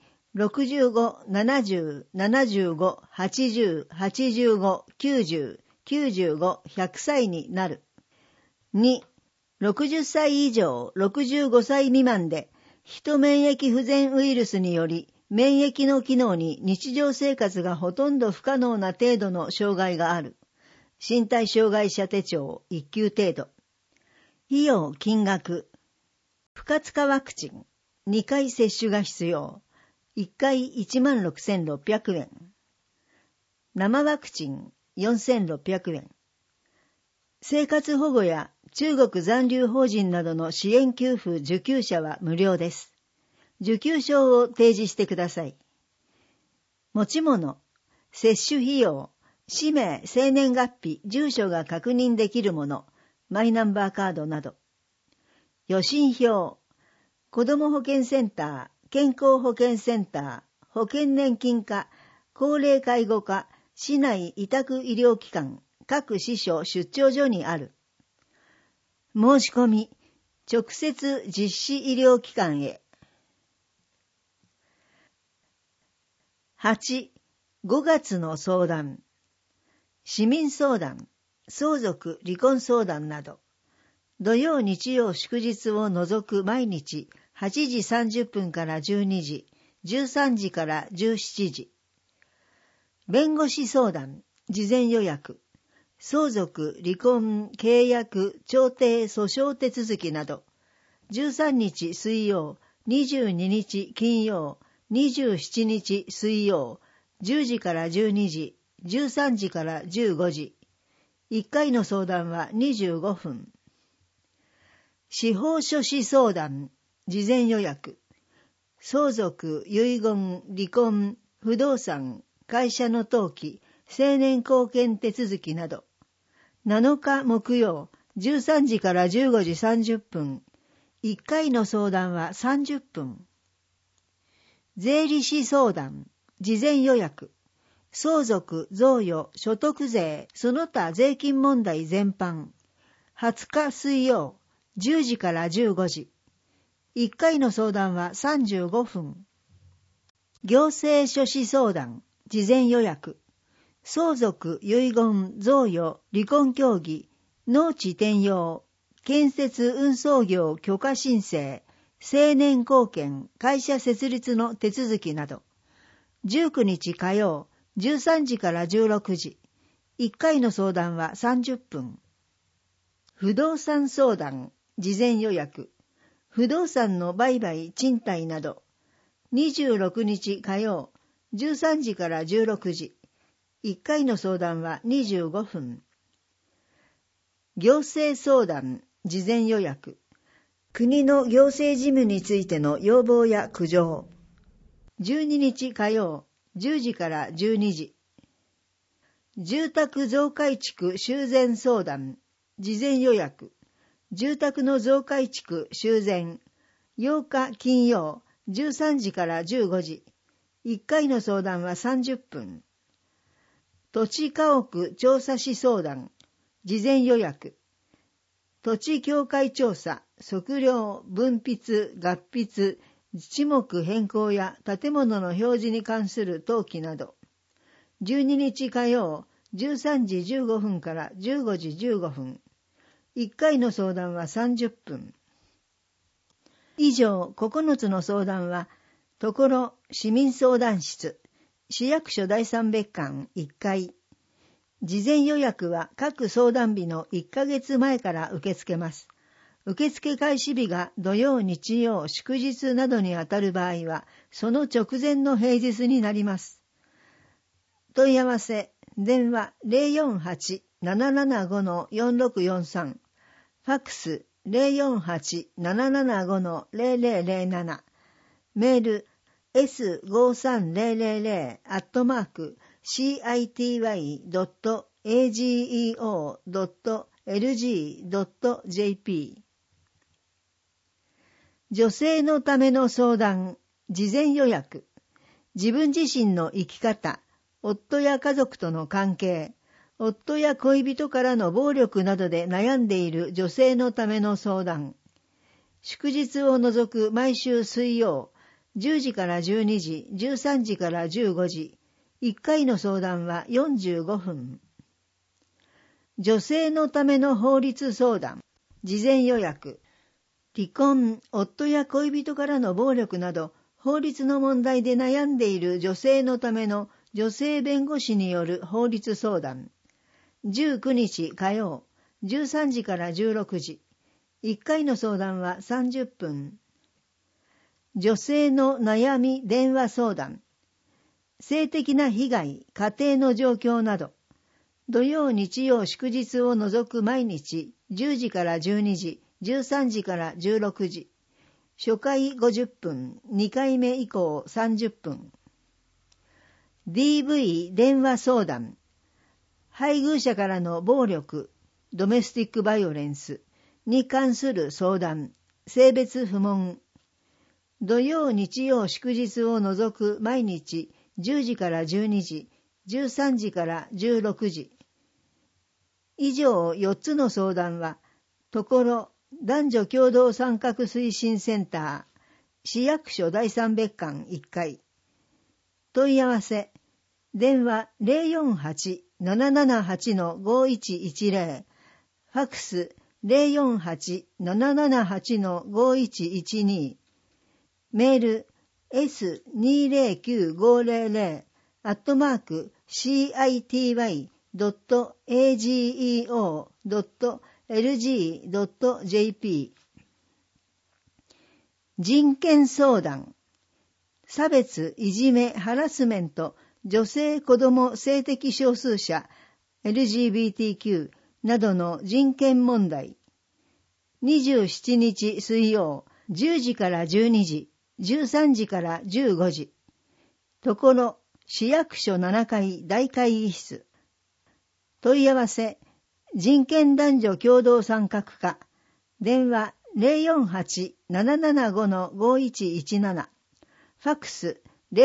65、70、75、80、85、90、95、100歳になる。2、60歳以上、65歳未満で、ヒト免疫不全ウイルスにより、免疫の機能に日常生活がほとんど不可能な程度の障害がある。身体障害者手帳1級程度。費用金額。不活化ワクチン。2回接種が必要。1回16,600円。生ワクチン4,600円。生活保護や中国残留邦人などの支援給付受給者は無料です。受給証を提示してください。持ち物、接種費用、氏名、生年月日、住所が確認できるもの、マイナンバーカードなど。予診票、子ども保健センター、健康保健センター、保険年金課、高齢介護課、市内委託医療機関、各支所出張所にある。申し込み、直接実施医療機関へ。8、5月の相談。市民相談、相続離婚相談など。土曜日曜祝日を除く毎日8時30分から12時、13時から17時。弁護士相談、事前予約。相続、離婚、契約、調停、訴訟手続きなど。13日水曜、22日金曜、27日水曜、10時から12時、13時から15時。1回の相談は25分。司法書士相談、事前予約。相続、遺言、離婚、不動産、会社の登記、成年後見手続きなど。7日木曜、13時から15時30分。1回の相談は30分。税理士相談、事前予約。相続、贈与、所得税、その他税金問題全般。20日水曜、10時から15時。1回の相談は35分。行政書士相談、事前予約。相続、遺言、贈与、離婚協議、農地転用、建設運送業許可申請、成年後見、会社設立の手続きなど。19日火曜、13時から16時。1回の相談は30分。不動産相談、事前予約。不動産の売買、賃貸など。26日火曜、13時から16時。1回の相談は25分。行政相談、事前予約。国の行政事務についての要望や苦情。12日火曜、10時から12時。住宅増改築修繕相談、事前予約。住宅の増改築修繕。8日金曜、13時から15時。1回の相談は30分。土地家屋調査士相談、事前予約。土地協会調査、測量、分筆、合筆、地目変更や建物の表示に関する登記など。12日火曜、13時15分から15時15分。1回の相談は30分。以上9つの相談は、ところ市民相談室、市役所第3別館1階。事前予約は各相談日の1ヶ月前から受け付けます。受付開始日が土曜、日曜、祝日などにあたる場合は、その直前の平日になります。問い合わせ、電話 048-775-4643、ファックス 048-775-0007、メール s53000@city.ageo.lg.jp 女性のための相談、事前予約、自分自身の生き方、夫や家族との関係、夫や恋人からの暴力などで悩んでいる女性のための相談、祝日を除く毎週水曜、10時から12時、13時から15時、1回の相談は45分。女性のための法律相談、事前予約、離婚、夫や恋人からの暴力など、法律の問題で悩んでいる女性のための女性弁護士による法律相談、19日火曜、13時から16時、1回の相談は30分。女性の悩み電話相談、性的な被害、家庭の状況など、土曜日曜祝日を除く毎日10時から12時、13時から16時、初回50分、2回目以降30分。DV 電話相談、配偶者からの暴力、ドメスティックバイオレンスに関する相談、性別不問。土曜日曜祝日を除く毎日10時から12時、13時から16時。以上4つの相談は、ところ男女共同参画推進センター、市役所第3別館1階。問い合わせ、電話 048-778-5110、ファクス 048-778-5112、メール city.city.ageo.lg.jp。 人権相談、差別、いじめ、ハラスメント、女性、子供、性的少数者、LGBTQ などの人権問題。27日水曜、10時から12時、13時から15時。ところ、市役所7階大会議室。問い合わせ、人権男女共同参画課。電話 048-775-5117。ファクス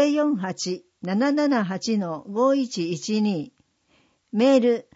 048-778-5112。メール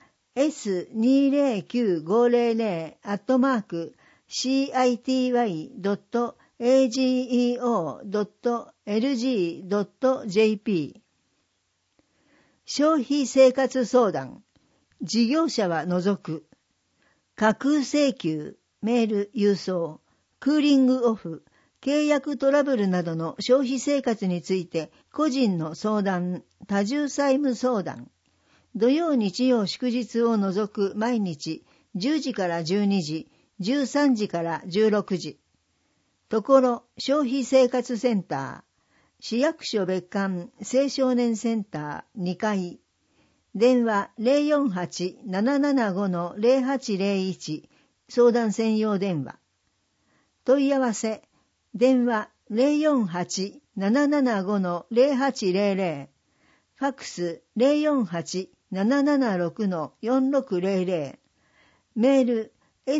city.city.ageo.lg.jp。 消費生活相談、事業者は除く、架空請求、メール郵送、クーリングオフ、契約トラブルなどの消費生活について個人の相談、多重債務相談。土曜日曜祝日を除く毎日10時から12時、13時から16時。ところ消費生活センター、市役所別館青少年センター2階。電話 048-775-0801。相談専用電話。問い合わせ、電話 048-775-0800。ファクス 048-776-4600。メール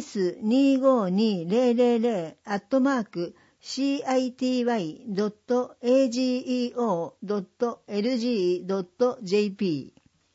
city.ageo.lg.jp。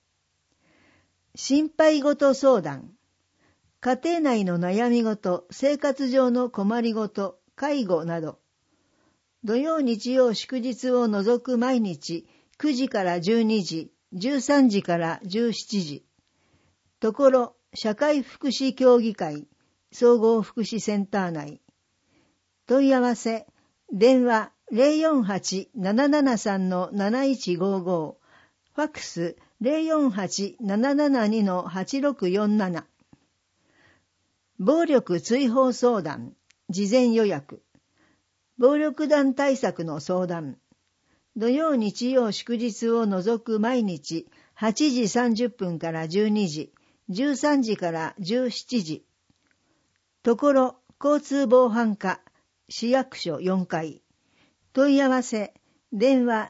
心配事相談、家庭内の悩み事、生活上の困りごと、介護など。土曜日曜祝日を除く毎日9時から12時、13時から17時。ところ社会福祉協議会総合福祉センター内。問い合わせ、電話 048-773-7155。ファクス 048-772-8647。暴力追放相談、事前予約。暴力団対策の相談。土曜日曜祝日を除く毎日8時30分から12時、13時から17時。ところ交通防犯課市役所4階。問い合わせ、電話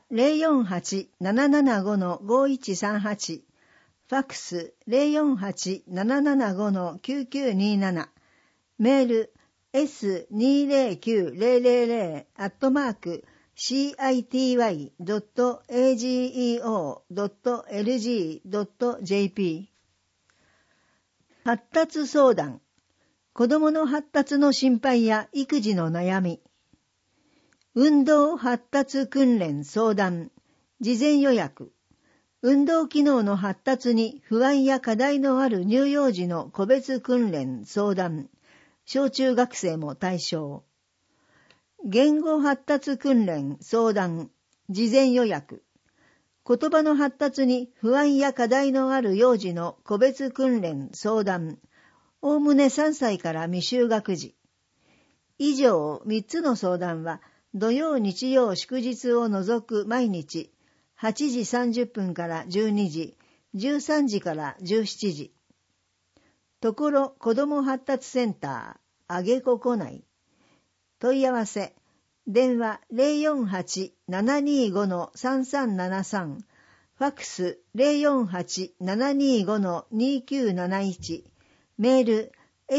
048-775-5138。ファクス 048-775-9927。メール s209000@city.ageo.lg.jp。 発達相談。子どもの発達の心配や育児の悩み。運動発達訓練相談。事前予約。運動機能の発達に不安や課題のある乳幼児の個別訓練相談。小中学生も対象。言語発達訓練相談。事前予約。言葉の発達に不安や課題のある幼児の個別訓練相談。おおむね3歳から未就学児。以上3つの相談は土曜日曜祝日を除く毎日8時30分から12時、13時から17時。ところ子ども発達センター、あげここ内。問い合わせ、電話 048-725-3373、ファックス 048-725-2971、メール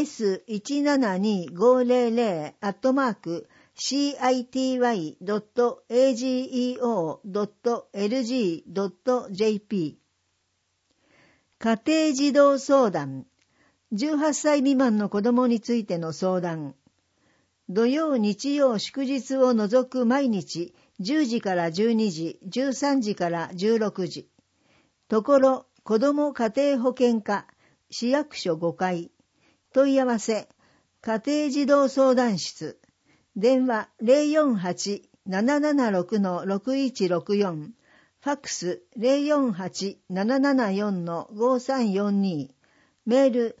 s17250@city.ageo.lg.jp。 家庭児童相談。18歳未満の子供についての相談。土曜日曜祝日を除く毎日10時から12時、13時から16時。ところ子ども家庭保健課、市役所5階。問い合わせ、家庭児童相談室。電話 048-776-6164。ファックス 048-774-5342。メール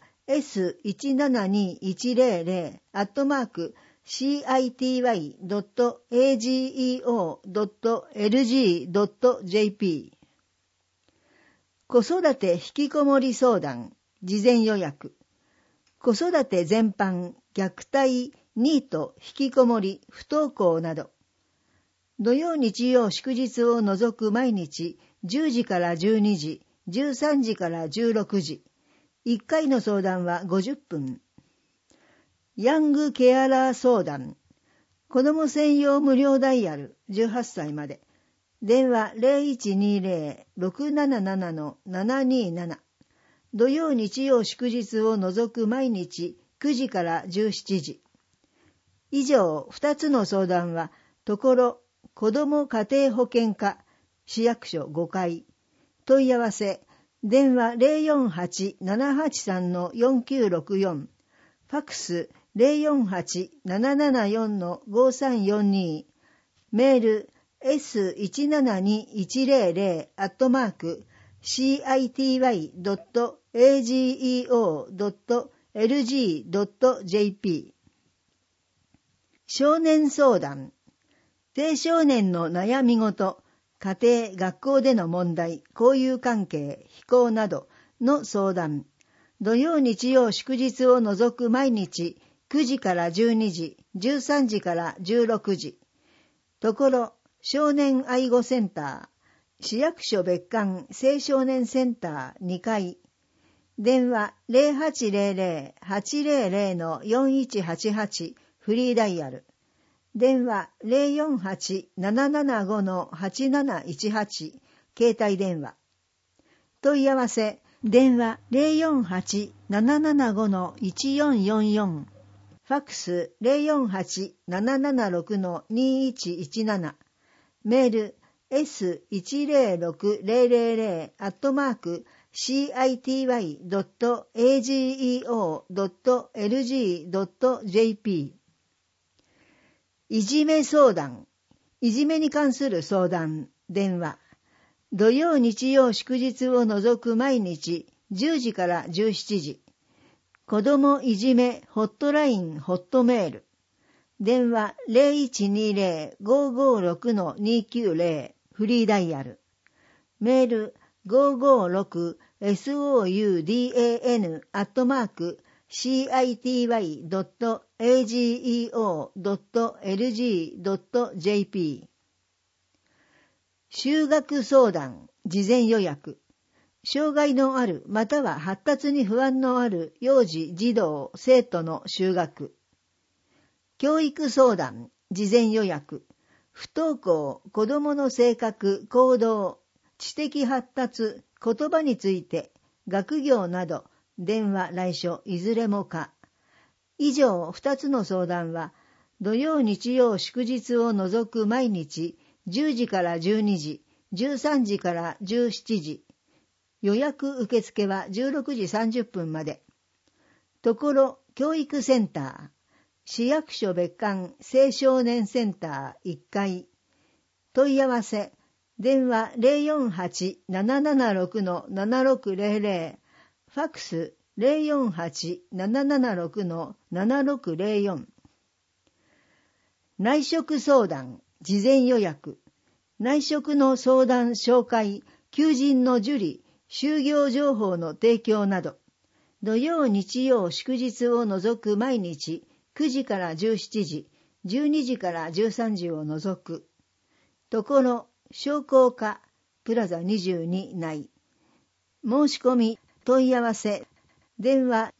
s17210@city.ageo.lg.jp。 子育て引きこもり相談。事前予約。子育て全般、虐待、ニート、引きこもり、不登校など。土曜日曜祝日を除く毎日10時から12時、13時から16時。1回の相談は50分。ヤングケアラー相談。子ども専用無料ダイヤル18歳まで。電話 0120-677-727。土曜日曜祝日を除く毎日9時から17時。以上2つの相談は、ところ子ども家庭保健課、市役所5階。問い合わせ、電話 048-783-4964。ファックス 048-774-5342。メール s17210@city.ageo.lg.jp。 少年相談。青少年の悩み事、家庭、学校での問題、交友関係、非行などの相談。土曜日曜祝日を除く毎日9時から12時、13時から16時。ところ少年愛護センター、市役所別館青少年センター2階。電話 0800-800-4188 フリーダイヤル。電話 048-775-8718 携帯電話。問い合わせ、電話 048-775-1444。ファックス 048-776-2117。メール s10600@city.ageo.lg.jp。 いじめ相談。いじめに関する相談。電話。土曜日曜祝日を除く毎日10時から17時。子どもいじめホットラインホットメール。電話 0120-556-290 フリーダイヤル。メール 556-SOUDAN@city.ageo.lg.jp。 就学相談。事前予約。障害のあるまたは発達に不安のある幼児、児童、生徒の就学。 教育相談、事前予約、不登校、子どもの性格、行動、知的発達、言葉について、学業など、電話、来書、いずれも可。以上2つの相談は、土曜日曜祝日を除く毎日、10時から12時、13時から17時。予約受付は16時30分まで。ところ教育センター、市役所別館青少年センター1階。問い合わせ、電話 048-776-7600、ファックス 048-776-7604。内職相談、事前予約、内職の相談紹介、求人の受理、就業情報の提供など、土曜日曜祝日を除く毎日9時から17時、12時から13時を除く。ところ、商工課、プラザ22内。申し込み、問い合わせ、電話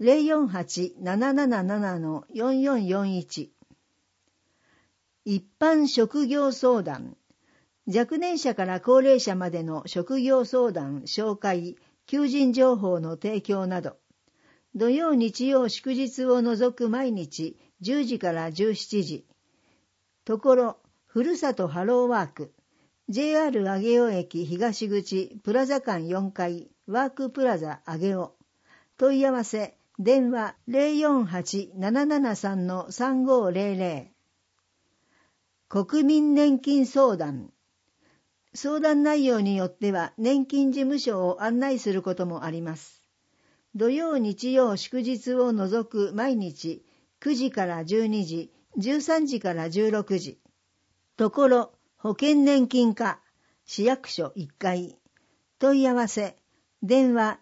048-777-4441。一般職業相談、若年者から高齢者までの職業相談、紹介、求人情報の提供など、土曜日曜祝日を除く毎日10時から17時。ところ、ふるさとハローワーク、JR 上尾駅東口プラザ館4階ワークプラザ上尾。問い合わせ、電話 048-773-3500。国民年金相談。相談内容によっては年金事務所を案内することもあります。土曜日曜祝日を除く毎日9時から12時、13時から16時。ところ、保険年金課、市役所1階。問い合わせ、電話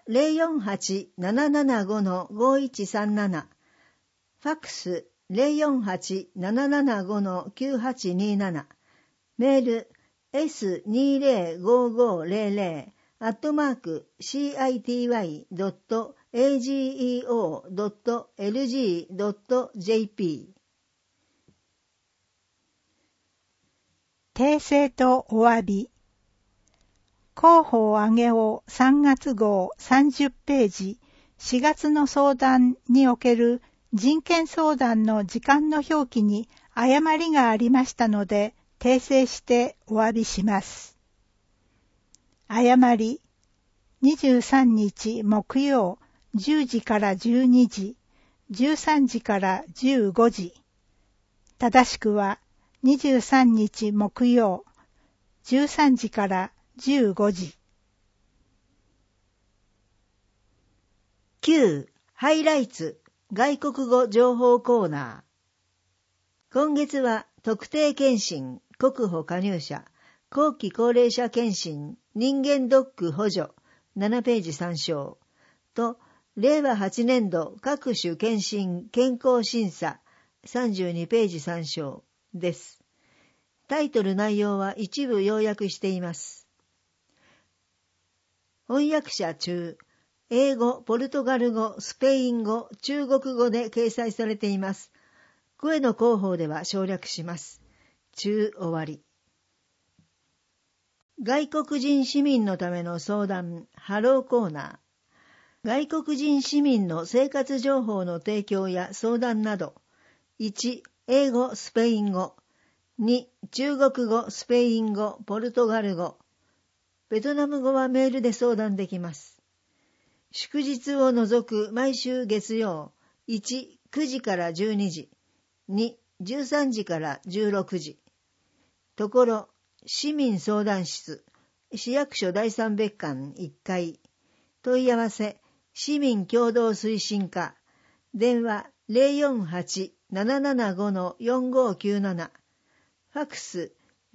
048-775-5137。ファックス 048-775-9827。メール city.go.lg.ageo.lg.jp。 訂正とお詫び。広報上げを3月号30ページ、4月の相談における人権相談の時間の表記に誤りがありましたので、訂正してお詫びします。誤り、23日木曜10時から12時、13時から15時。正しくは23日木曜13時から15時。 9. ハイライツ外国語情報コーナー。今月は特定健診国保加入者後期高齢者健診人間ドック補助7ページ参照と令和8年度各種健診健康審査32ページ参照です。タイトル内容は一部要約しています。翻訳者中、英語、ポルトガル語、スペイン語、中国語で掲載されています。声の広報では省略します。中終わり。外国人市民のための相談、ハローコーナー。外国人市民の生活情報の提供や相談など。1、英語、スペイン語。2、中国語、スペイン語、ポルトガル語。ベトナム語はメールで相談できます。祝日を除く毎週月曜、1、9時から12時。2、13時から16時。ところ、市民相談室、市役所第三別館1階。問い合わせ、市民共同推進課。電話 048-775-4597。ファックス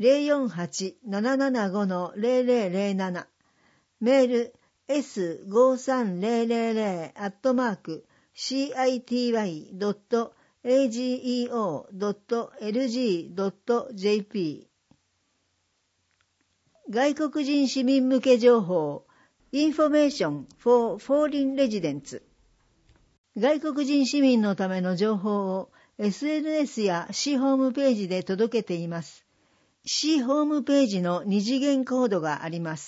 048-775-0007。メール s53000@city.ageo.lg.jp。 外国人市民向け情報 Information for Foreign Residents。 外国人市民のための情報を SNS や市ホームページで届けています。市ホームページの二次元コードがあります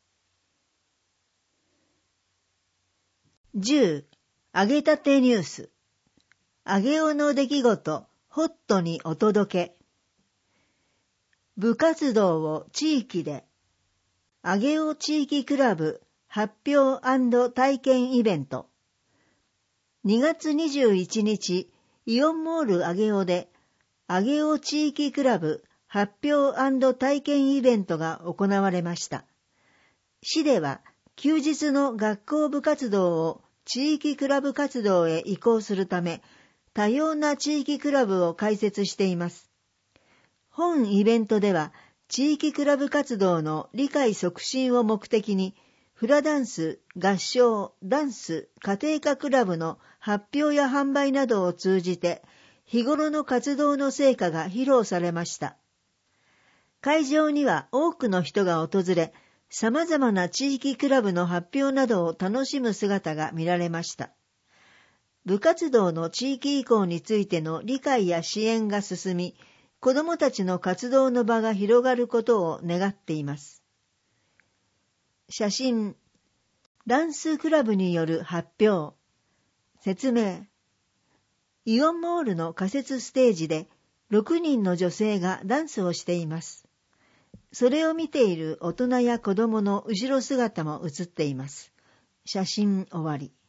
。10. 揚げたてニュース。揚げおの出来事、ホットにお届け。部活動を地域で。揚げお地域クラブ発表&体験イベント。2月21日、イオンモール揚げおで、揚げお地域クラブ発表&体験イベントが行われました。市では、休日の学校部活動を地域クラブ活動へ移行するため、多様な地域クラブを開設しています。本イベントでは、地域クラブ活動の理解促進を目的に、フラダンス、合唱、ダンス、家庭科クラブの発表や販売などを通じて、日頃の活動の成果が披露されました。会場には多くの人が訪れ、様々な地域クラブの発表などを楽しむ姿が見られました。部活動の地域移行についての理解や支援が進み、子どもたちの活動の場が広がることを願っています。写真、ダンスクラブによる発表。説明。イオンモールの仮設ステージで6人の女性がダンスをしています。それを見ている大人や子供の後ろ姿も写っています。写真終わり。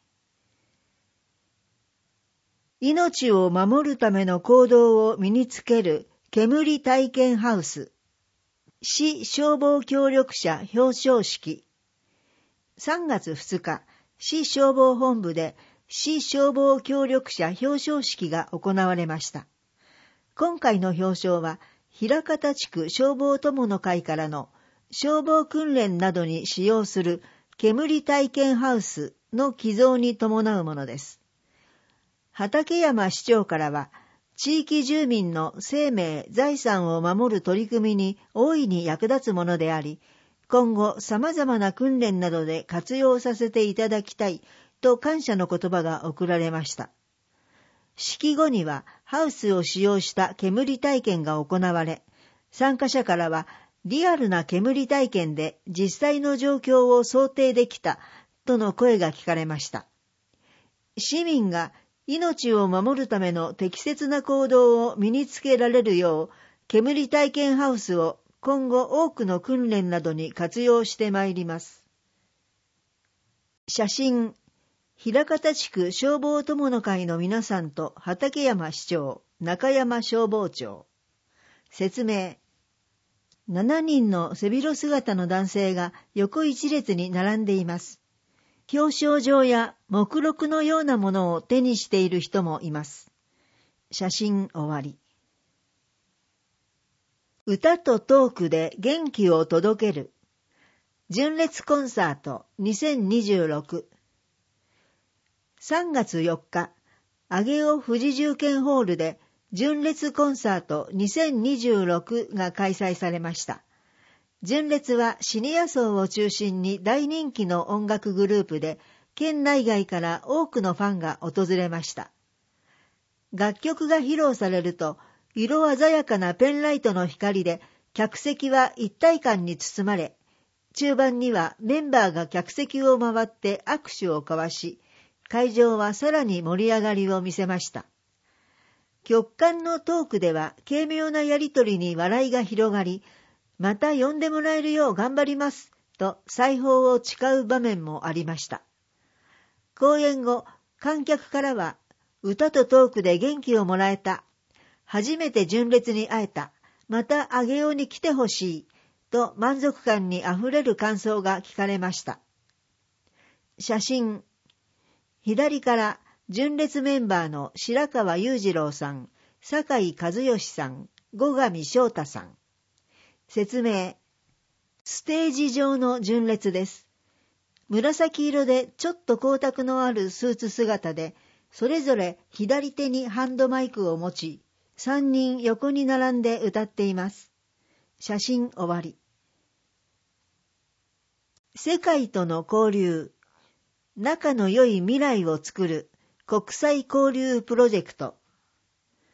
命を守るための行動を身につける煙体験ハウス。市消防協力者表彰式。3月2日、市消防本部で市消防協力者表彰式が行われました。今回の表彰は、枚方地区消防友の会からの消防訓練などに使用する煙体験ハウスの寄贈に伴うものです。畠山市長からは、地域住民の生命・財産を守る取り組みに大いに役立つものであり、今後様々な訓練などで活用させていただきたいと感謝の言葉が贈られました。式後にはハウスを使用した煙体験が行われ、参加者からはリアルな煙体験で実際の状況を想定できたとの声が聞かれました。市民が命を守るための適切な行動を身につけられるよう、煙体験ハウスを今後多くの訓練などに活用してまいります。写真、枚方地区消防友の会の皆さんと畠山市長、中山消防長。説明。7人の背広姿の男性が横一列に並んでいます。表彰状や目録のようなものを手にしている人もいます。写真終わり。歌とトークで元気を届ける。純烈コンサート2026。3月4日、上尾富士重建ホールで純烈コンサート2026が開催されました。純烈はシニア層を中心に大人気の音楽グループで、県内外から多くのファンが訪れました。楽曲が披露されると、色鮮やかなペンライトの光で客席は一体感に包まれ、中盤にはメンバーが客席を回って握手を交わし、会場はさらに盛り上がりを見せました。曲間のトークでは軽妙なやりとりに笑いが広がり、また呼んでもらえるよう頑張りますと裁縫を誓う場面もありました。公演後、観客からは歌とトークで元気をもらえた、初めて純烈に会えた、また上尾に来てほしいと満足感にあふれる感想が聞かれました。写真。左から純烈メンバーの白川裕次郎さん、酒井和義さん、後上翔太さん。説明。ステージ上の純烈です。紫色でちょっと光沢のあるスーツ姿で、それぞれ左手にハンドマイクを持ち、3人横に並んで歌っています。写真終わり。世界との交流。仲の良い未来を作る国際交流プロジェクト。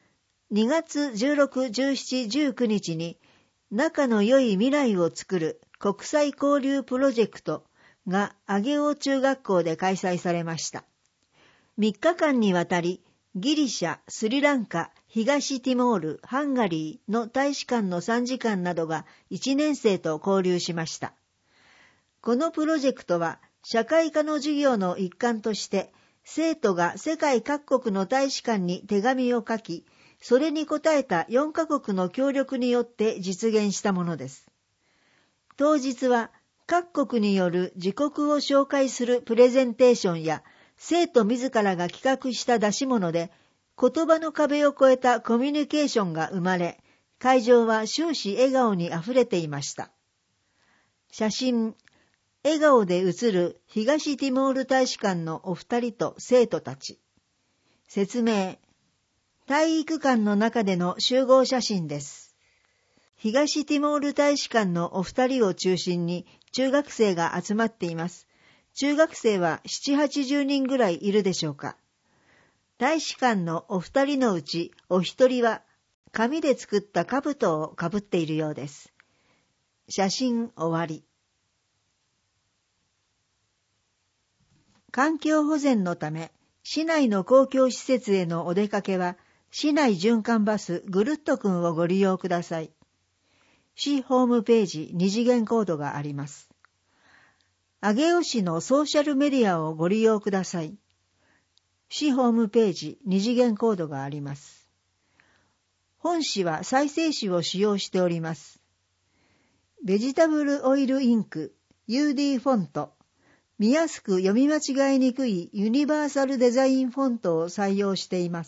2月16、17、19日に仲の良い未来を作る国際交流プロジェクトが上尾中学校で開催されました。3日間にわたりギリシャ、スリランカ、東ティモール、ハンガリーの大使館の参事官などが1年生と交流しました。このプロジェクトは社会科の授業の一環として生徒が世界各国の大使館に手紙を書き、それに応えた4カ国の協力によって実現したものです。当日は各国による自国を紹介するプレゼンテーションや生徒自らが企画した出し物で言葉の壁を越えたコミュニケーションが生まれ、会場は終始笑顔にあふれていました。写真、笑顔で写る東ティモール大使館のお二人と生徒たち。説明、体育館の中での集合写真です。東ティモール大使館のお二人を中心に中学生が集まっています。中学生は7、80人ぐらいいるでしょうか。大使館のお二人のうちお一人は紙で作った兜をかぶっているようです。写真終わり。環境保全のため、市内の公共施設へのお出かけは、市内循環バスぐるっとくんをご利用ください。市ホームページ2次元コードがあります。上尾市のソーシャルメディアをご利用ください。市ホームページ2次元コードがあります。本市は再生紙を使用しております。ベジタブルオイルインク、UD フォント、見やすく読み間違いにくいユニバーサルデザインフォントを採用しています。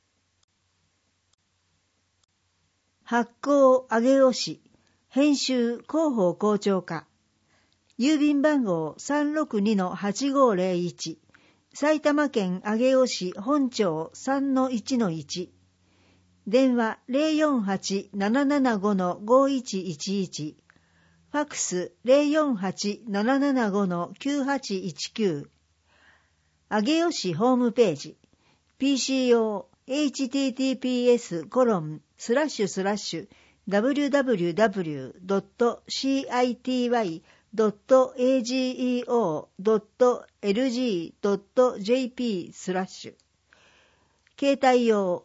発行上尾市、編集広報校長課、郵便番号 362-8501、埼玉県上尾市本町 3-1-1、電話 048-775-5111、ファクス 048-775-9819、上尾市ホームページ、PCO https://www.city.ageo.lg.jp/ 携帯用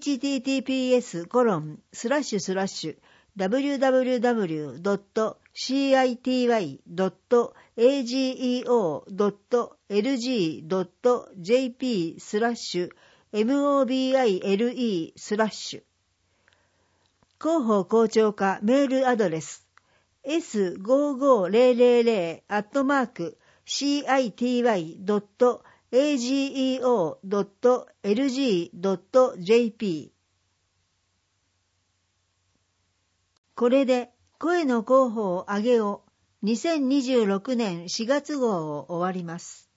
https://www.city.ageo.jp/mobile/ 広報校長課メールアドレス s55000@city.ageo.lg.jp。 これで声の広報上尾2026年4月号を終わります。